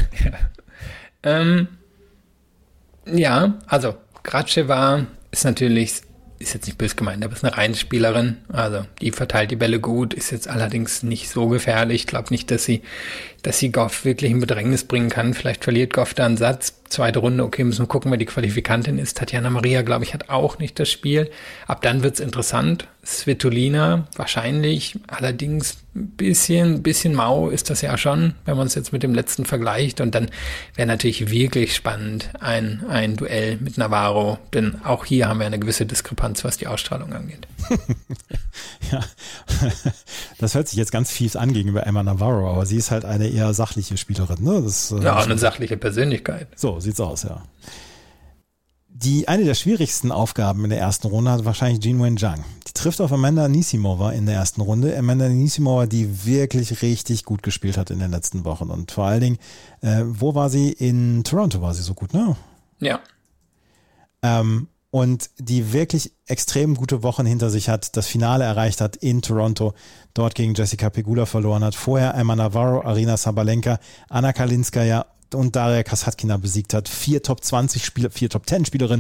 Speaker 4: Ja, also Gracheva ist jetzt nicht böse gemeint, aber ist eine reine Spielerin. Also die verteilt die Bälle gut, ist jetzt allerdings nicht so gefährlich. Ich glaube nicht, dass sie Gauff wirklich in Bedrängnis bringen kann. Vielleicht verliert Gauff da einen Satz. Zweite Runde, okay, müssen wir gucken, wer die Qualifikantin ist. Tatjana Maria, glaube ich, hat auch nicht das Spiel. Ab dann wird's interessant. Svitolina wahrscheinlich, allerdings ein bisschen mau ist das ja schon, wenn man es jetzt mit dem letzten vergleicht. Und dann wäre natürlich wirklich spannend ein Duell mit Navarro, denn auch hier haben wir eine gewisse Diskrepanz, was die Ausstrahlung angeht.
Speaker 3: Ja, das hört sich jetzt ganz fies an gegenüber Emma Navarro, aber sie ist halt eine eher sachliche Spielerin. Ne?
Speaker 4: Ja, eine sachliche Persönlichkeit.
Speaker 3: So sieht's aus, ja. Eine der schwierigsten Aufgaben in der ersten Runde hat wahrscheinlich Jinwen Zhang. Die trifft auf Amanda Anisimova in der ersten Runde. Amanda Anisimova, die wirklich richtig gut gespielt hat in den letzten Wochen. Und vor allen Dingen, wo war sie? In Toronto war sie so gut, ne?
Speaker 4: Ja.
Speaker 3: Und die wirklich extrem gute Wochen hinter sich hat, das Finale erreicht hat in Toronto, dort gegen Jessica Pegula verloren hat, vorher Emma Navarro, Aryna Sabalenka, Anna Kalinskaya und Daria Kasatkina besiegt hat. 4 Top 20 Spielerinnen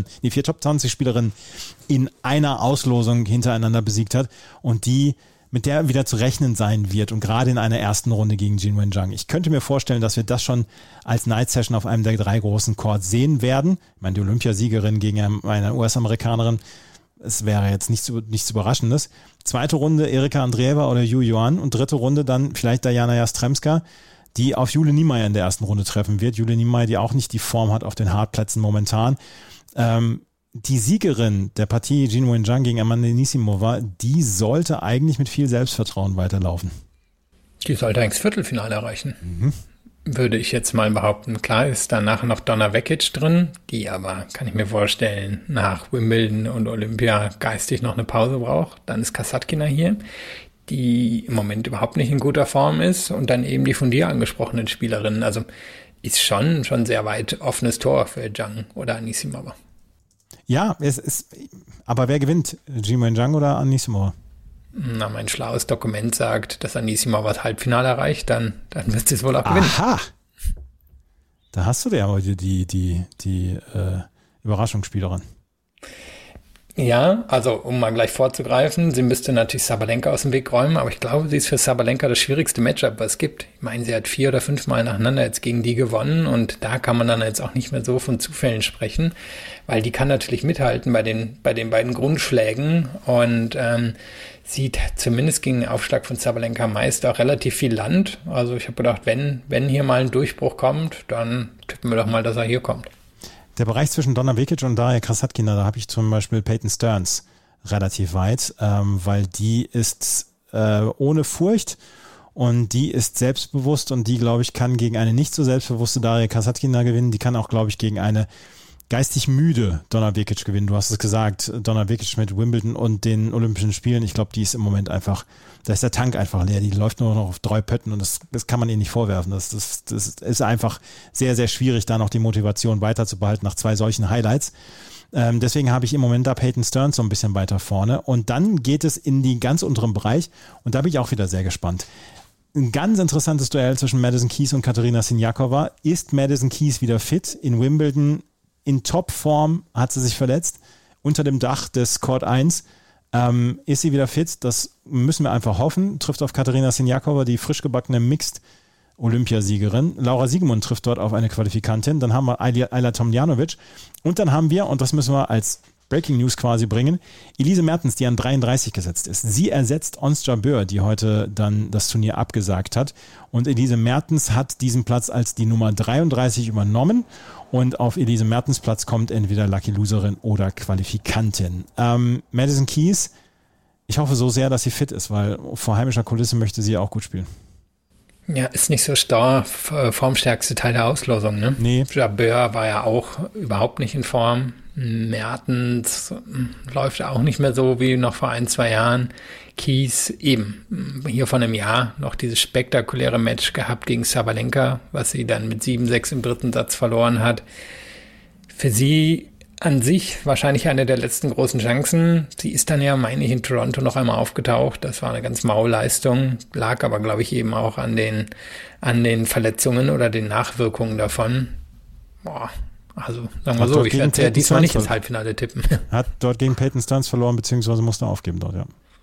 Speaker 3: in einer Auslosung hintereinander besiegt hat und mit der wieder zu rechnen sein wird und gerade in einer ersten Runde gegen Jinwen Zhang. Ich könnte mir vorstellen, dass wir das schon als Night Session auf einem der 3 großen Courts sehen werden. Ich meine, die Olympiasiegerin gegen eine US-Amerikanerin, es wäre jetzt nichts Überraschendes. Zweite Runde Erika Andreeva oder Yu Yuan und dritte Runde dann vielleicht Diana Jastremska, die auf Jule Niemeyer in der ersten Runde treffen wird. Jule Niemeyer, die auch nicht die Form hat auf den Hartplätzen momentan. Die Siegerin der Partie Jinwen Zhang gegen Amanda Anisimova, die sollte eigentlich mit viel Selbstvertrauen weiterlaufen.
Speaker 4: Die sollte eigentlich das Viertelfinale erreichen. Würde ich jetzt mal behaupten. Klar ist danach noch Donna Vekic drin, die aber, kann ich mir vorstellen, nach Wimbledon und Olympia geistig noch eine Pause braucht. Dann ist Kasatkina hier, die im Moment überhaupt nicht in guter Form ist und dann eben die von dir angesprochenen Spielerinnen. Also ist schon sehr weit offenes Tor für Zhang oder Anisimova.
Speaker 3: Ja, aber wer gewinnt? Jinwen Zhang oder Anisimova?
Speaker 4: mein schlaues Dokument sagt, dass Anisimova das Halbfinale erreicht, dann wird sie es wohl auch gewinnen.
Speaker 3: Aha! Da hast du ja heute die Überraschungsspielerin.
Speaker 4: Ja, also um mal gleich vorzugreifen, sie müsste natürlich Sabalenka aus dem Weg räumen, aber ich glaube, sie ist für Sabalenka das schwierigste Matchup, was es gibt. Ich meine, sie hat 4 oder 5 Mal nacheinander jetzt gegen die gewonnen und da kann man dann jetzt auch nicht mehr so von Zufällen sprechen, weil die kann natürlich mithalten bei den beiden Grundschlägen und sieht zumindest gegen den Aufschlag von Sabalenka meist auch relativ viel Land. Also ich habe gedacht, wenn hier mal ein Durchbruch kommt, dann tippen wir doch mal, dass er hier kommt.
Speaker 3: Der Bereich zwischen Donna Vekic und Daria Kasatkina, da habe ich zum Beispiel Peyton Stearns relativ weit, weil die ist ohne Furcht und die ist selbstbewusst und die, glaube ich, kann gegen eine nicht so selbstbewusste Daria Kasatkina gewinnen. Die kann auch, glaube ich, gegen eine geistig müde Donna Vekic gewinnen. Du hast es gesagt, Donna Vekic mit Wimbledon und den Olympischen Spielen. Ich glaube, die ist im Moment einfach, da ist der Tank einfach leer. Die läuft nur noch auf 3 Pötten und das kann man ihr nicht vorwerfen. Das ist einfach sehr, sehr schwierig, da noch die Motivation weiterzubehalten nach 2 solchen Highlights. Deswegen habe ich im Moment da Peyton Stearns so ein bisschen weiter vorne. Und dann geht es in den ganz unteren Bereich und da bin ich auch wieder sehr gespannt. Ein ganz interessantes Duell zwischen Madison Keys und Katerina Siniakova. Ist Madison Keys wieder fit? In Wimbledon in Topform hat sie sich verletzt. Unter dem Dach des Court 1 ist sie wieder fit. Das müssen wir einfach hoffen. Trifft auf Katerina Siniakova, die frisch gebackene Mixed-Olympiasiegerin. Laura Siegemund trifft dort auf eine Qualifikantin. Dann haben wir Ajla Tomljanovic. Und dann haben wir, und das müssen wir als Breaking News quasi bringen, Elise Mertens, die an 33 gesetzt ist. Sie ersetzt Ons Jabeur, die heute dann das Turnier abgesagt hat. Und Elise Mertens hat diesen Platz als die Nummer 33 übernommen. Und auf Elise Mertens Platz kommt entweder Lucky Loserin oder Qualifikantin. Madison Keys, ich hoffe so sehr, dass sie fit ist, weil vor heimischer Kulisse möchte sie auch gut spielen.
Speaker 4: Ja, ist nicht so starr, formstärkste Teil der Auslosung, ne?
Speaker 3: Nee.
Speaker 4: Jabeur war ja auch überhaupt nicht in Form. Mertens läuft auch nicht mehr so wie noch vor 1-2 Jahren. Keys eben hier vor einem Jahr noch dieses spektakuläre Match gehabt gegen Sabalenka, was sie dann mit 7-6 im 3. Satz verloren hat. Für sie an sich wahrscheinlich eine der letzten großen Chancen. Sie ist dann ja, meine ich, in Toronto noch einmal aufgetaucht. Das war eine ganz maue Leistung, lag aber, glaube ich, eben auch an den Verletzungen oder den Nachwirkungen davon. Also sagen wir so, ich werde ja diesmal nicht ins Halbfinale tippen.
Speaker 3: Hat dort gegen Peyton Stearns verloren, beziehungsweise musste aufgeben dort, ja.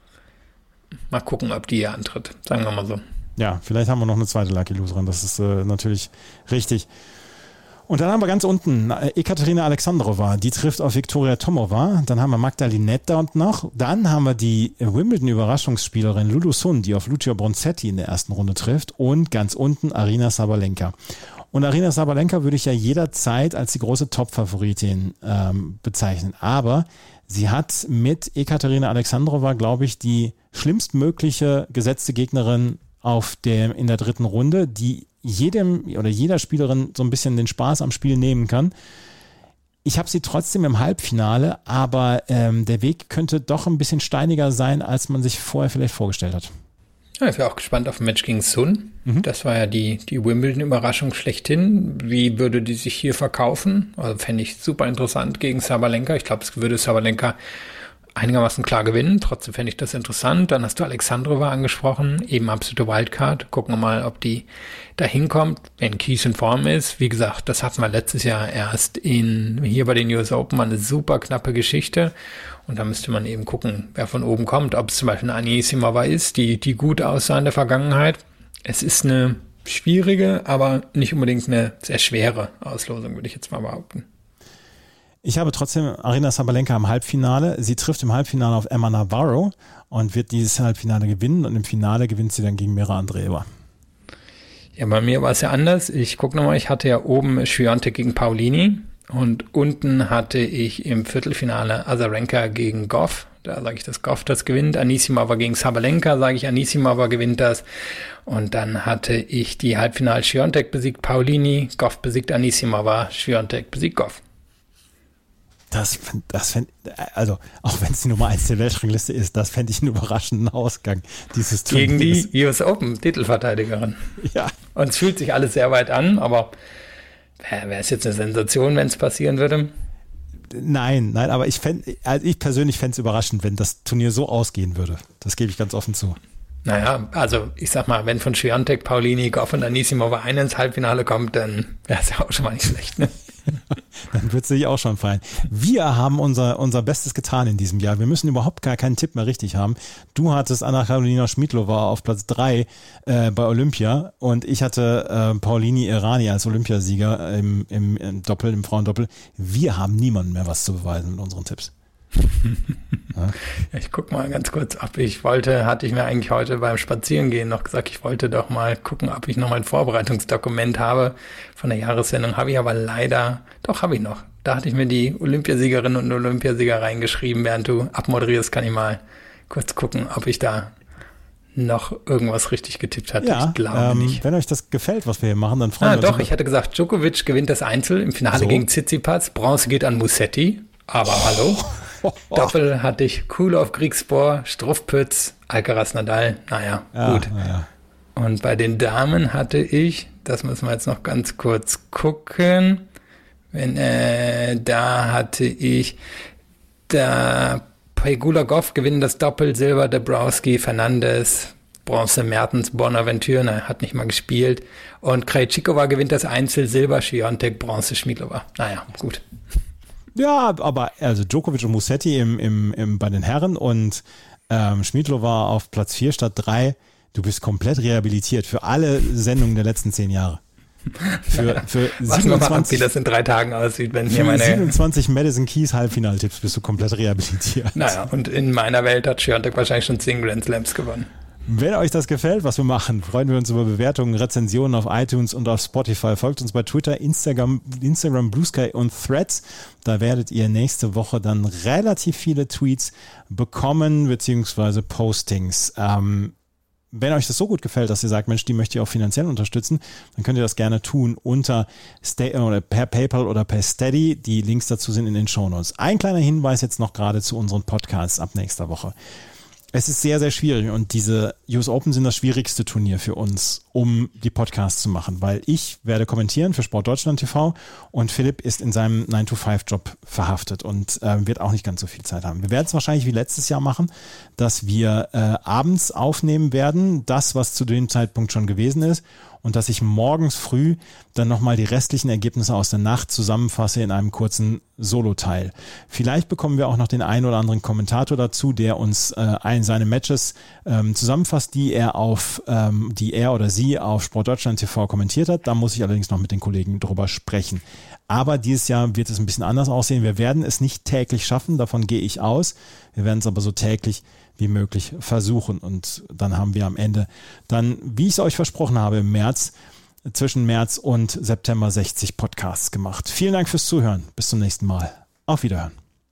Speaker 4: Mal gucken, ob die hier antritt, sagen wir mal so.
Speaker 3: Ja, vielleicht haben wir noch eine zweite Lucky Loserin, das ist natürlich richtig. Und dann haben wir ganz unten Ekaterina Alexandrova, die trifft auf Viktoria Tomova. Dann haben wir Magda Linette dort noch. Dann haben wir die Wimbledon-Überraschungsspielerin Lulu Sun, die auf Lucia Bronzetti in der ersten Runde trifft. Und ganz unten Aryna Sabalenka. Und Aryna Sabalenka würde ich ja jederzeit als die große Top-Favoritin bezeichnen. Aber sie hat mit Ekaterina Alexandrova, glaube ich, die schlimmstmögliche gesetzte Gegnerin in der 3. Runde, die jeder Spielerin so ein bisschen den Spaß am Spiel nehmen kann. Ich habe sie trotzdem im Halbfinale, aber der Weg könnte doch ein bisschen steiniger sein, als man sich vorher vielleicht vorgestellt hat.
Speaker 4: Ja, ich wäre auch gespannt auf ein Match gegen Sun. Das war ja die Wimbledon-Überraschung schlechthin. Wie würde die sich hier verkaufen? Also fände ich super interessant gegen Sabalenka. Ich glaube, es würde Sabalenka einigermaßen klar gewinnen. Trotzdem fände ich das interessant. Dann hast du Alexandrova angesprochen, eben absolute Wildcard. Gucken wir mal, ob die da hinkommt, wenn Keys in Form ist. Wie gesagt, das hatten wir letztes Jahr erst hier bei den US Open, war eine super knappe Geschichte. Und da müsste man eben gucken, wer von oben kommt. Ob es zum Beispiel eine Anisimova ist, die gut aussah in der Vergangenheit. Es ist eine schwierige, aber nicht unbedingt eine sehr schwere Auslosung, würde ich jetzt mal behaupten.
Speaker 3: Ich habe trotzdem Aryna Sabalenka im Halbfinale. Sie trifft im Halbfinale auf Emma Navarro und wird dieses Halbfinale gewinnen. Und im Finale gewinnt sie dann gegen Mira Andreeva.
Speaker 4: Ja, bei mir war es ja anders. Ich gucke nochmal, ich hatte ja oben Swiatek gegen Paolini und unten hatte ich im Viertelfinale Azarenka gegen Goff. Da sage ich, dass Goff das gewinnt. Anisimova gegen Sabalenka, sage ich, Anisimova gewinnt das. Und dann hatte ich die Halbfinale Swiatek besiegt Paolini, Goff besiegt Anisimova, Swiatek besiegt Goff.
Speaker 3: Also auch wenn es die Nummer 1 der Weltrangliste ist, das fände ich einen überraschenden Ausgang dieses Turniers.
Speaker 4: Gegen die US Open Titelverteidigerin.
Speaker 3: Ja.
Speaker 4: Und es fühlt sich alles sehr weit an, aber wäre es jetzt eine Sensation, wenn es passieren würde?
Speaker 3: Nein, aber ich persönlich fände es überraschend, wenn das Turnier so ausgehen würde. Das gebe ich ganz offen zu.
Speaker 4: Naja, also ich sag mal, wenn von Swiatek, Paulini, Goff und Anisimova einer ins Halbfinale kommt, dann wäre es ja auch schon mal nicht schlecht, ne?
Speaker 3: Dann wird es sich auch schon fallen. Wir haben unser Bestes getan in diesem Jahr. Wir müssen überhaupt gar keinen Tipp mehr richtig haben. Du hattest Anna-Karolina Schmidlova auf Platz 3 bei Olympia und ich hatte Paulini Errani als Olympiasieger im Doppel, im Frauendoppel. Wir haben niemandem mehr was zu beweisen mit unseren Tipps.
Speaker 4: Ja, ich guck mal ganz kurz, hatte ich mir eigentlich heute beim Spazierengehen noch gesagt, ich wollte doch mal gucken, ob ich noch mal ein Vorbereitungsdokument habe von der Jahressendung, habe ich aber leider, doch habe ich noch. Da hatte ich mir die Olympiasiegerinnen und Olympiasieger reingeschrieben, während du abmoderierst, kann ich mal kurz gucken, ob ich da noch irgendwas richtig getippt hatte.
Speaker 3: Ja,
Speaker 4: ich glaube nicht.
Speaker 3: Wenn euch das gefällt, was wir hier machen, dann freuen wir uns.
Speaker 4: Doch, ich hatte gesagt, Djokovic gewinnt das Einzel im Finale gegen Tsitsipas, Bronze geht an Musetti, aber hallo. Doppel hatte ich Kulov, Griegspoor, Struff-Pütz, Alcaraz, Nadal, gut. Ja. Und bei den Damen hatte ich, das müssen wir jetzt noch ganz kurz gucken, da hatte ich Pegula Goff gewinnen das Doppel, Silber Dabrowski, Fernandes, Bronze Mertens, Bonaventure, hat nicht mal gespielt. Und Krejcikova gewinnt das Einzel, Silber Swiatek, Bronze Schmidlova. Gut.
Speaker 3: Ja, aber also Djokovic und Musetti bei den Herren und Schmidlova auf Platz 4 statt 3. Du bist komplett rehabilitiert für alle Sendungen der letzten 10 Jahre. Für 27,
Speaker 4: wie das in 3 Tagen aussieht, wenn
Speaker 3: für
Speaker 4: hier meine
Speaker 3: 27 Madison Keys Halbfinaltipps bist du komplett rehabilitiert.
Speaker 4: Und in meiner Welt hat Swiatek wahrscheinlich schon 10 Grand Slams gewonnen.
Speaker 3: Wenn euch das gefällt, was wir machen, freuen wir uns über Bewertungen, Rezensionen auf iTunes und auf Spotify. Folgt uns bei Twitter, Instagram, Blue Sky und Threads. Da werdet ihr nächste Woche dann relativ viele Tweets bekommen, beziehungsweise Postings. Wenn euch das so gut gefällt, dass ihr sagt, Mensch, die möchte ich auch finanziell unterstützen, dann könnt ihr das gerne tun unter oder per PayPal oder per Steady. Die Links dazu sind in den Shownotes. Ein kleiner Hinweis jetzt noch gerade zu unseren Podcasts ab nächster Woche. Es ist sehr, sehr schwierig und diese US Open sind das schwierigste Turnier für uns, um die Podcasts zu machen, weil ich werde kommentieren für Sport Deutschland TV und Philipp ist in seinem 9-to-5-Job verhaftet und wird auch nicht ganz so viel Zeit haben. Wir werden es wahrscheinlich wie letztes Jahr machen, dass wir abends aufnehmen werden, das, was zu dem Zeitpunkt schon gewesen ist, und dass ich morgens früh dann nochmal die restlichen Ergebnisse aus der Nacht zusammenfasse in einem kurzen Solo-Teil. Vielleicht bekommen wir auch noch den einen oder anderen Kommentator dazu, der uns seine Matches zusammenfasst, die er oder sie auf Sport Deutschland TV kommentiert hat. Da muss ich allerdings noch mit den Kollegen drüber sprechen. Aber dieses Jahr wird es ein bisschen anders aussehen. Wir werden es nicht täglich schaffen, davon gehe ich aus. Wir werden es aber so täglich wie möglich versuchen. Und dann haben wir am Ende dann, wie ich es euch versprochen habe, im März, zwischen März und September 60 Podcasts gemacht. Vielen Dank fürs Zuhören. Bis zum nächsten Mal. Auf Wiederhören.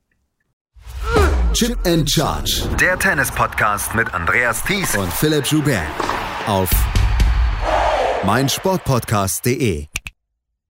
Speaker 1: Chip and Charge.
Speaker 2: Der Tennis-Podcast mit Andreas Thies
Speaker 1: und Philipp Joubert. Auf meinsportpodcast.de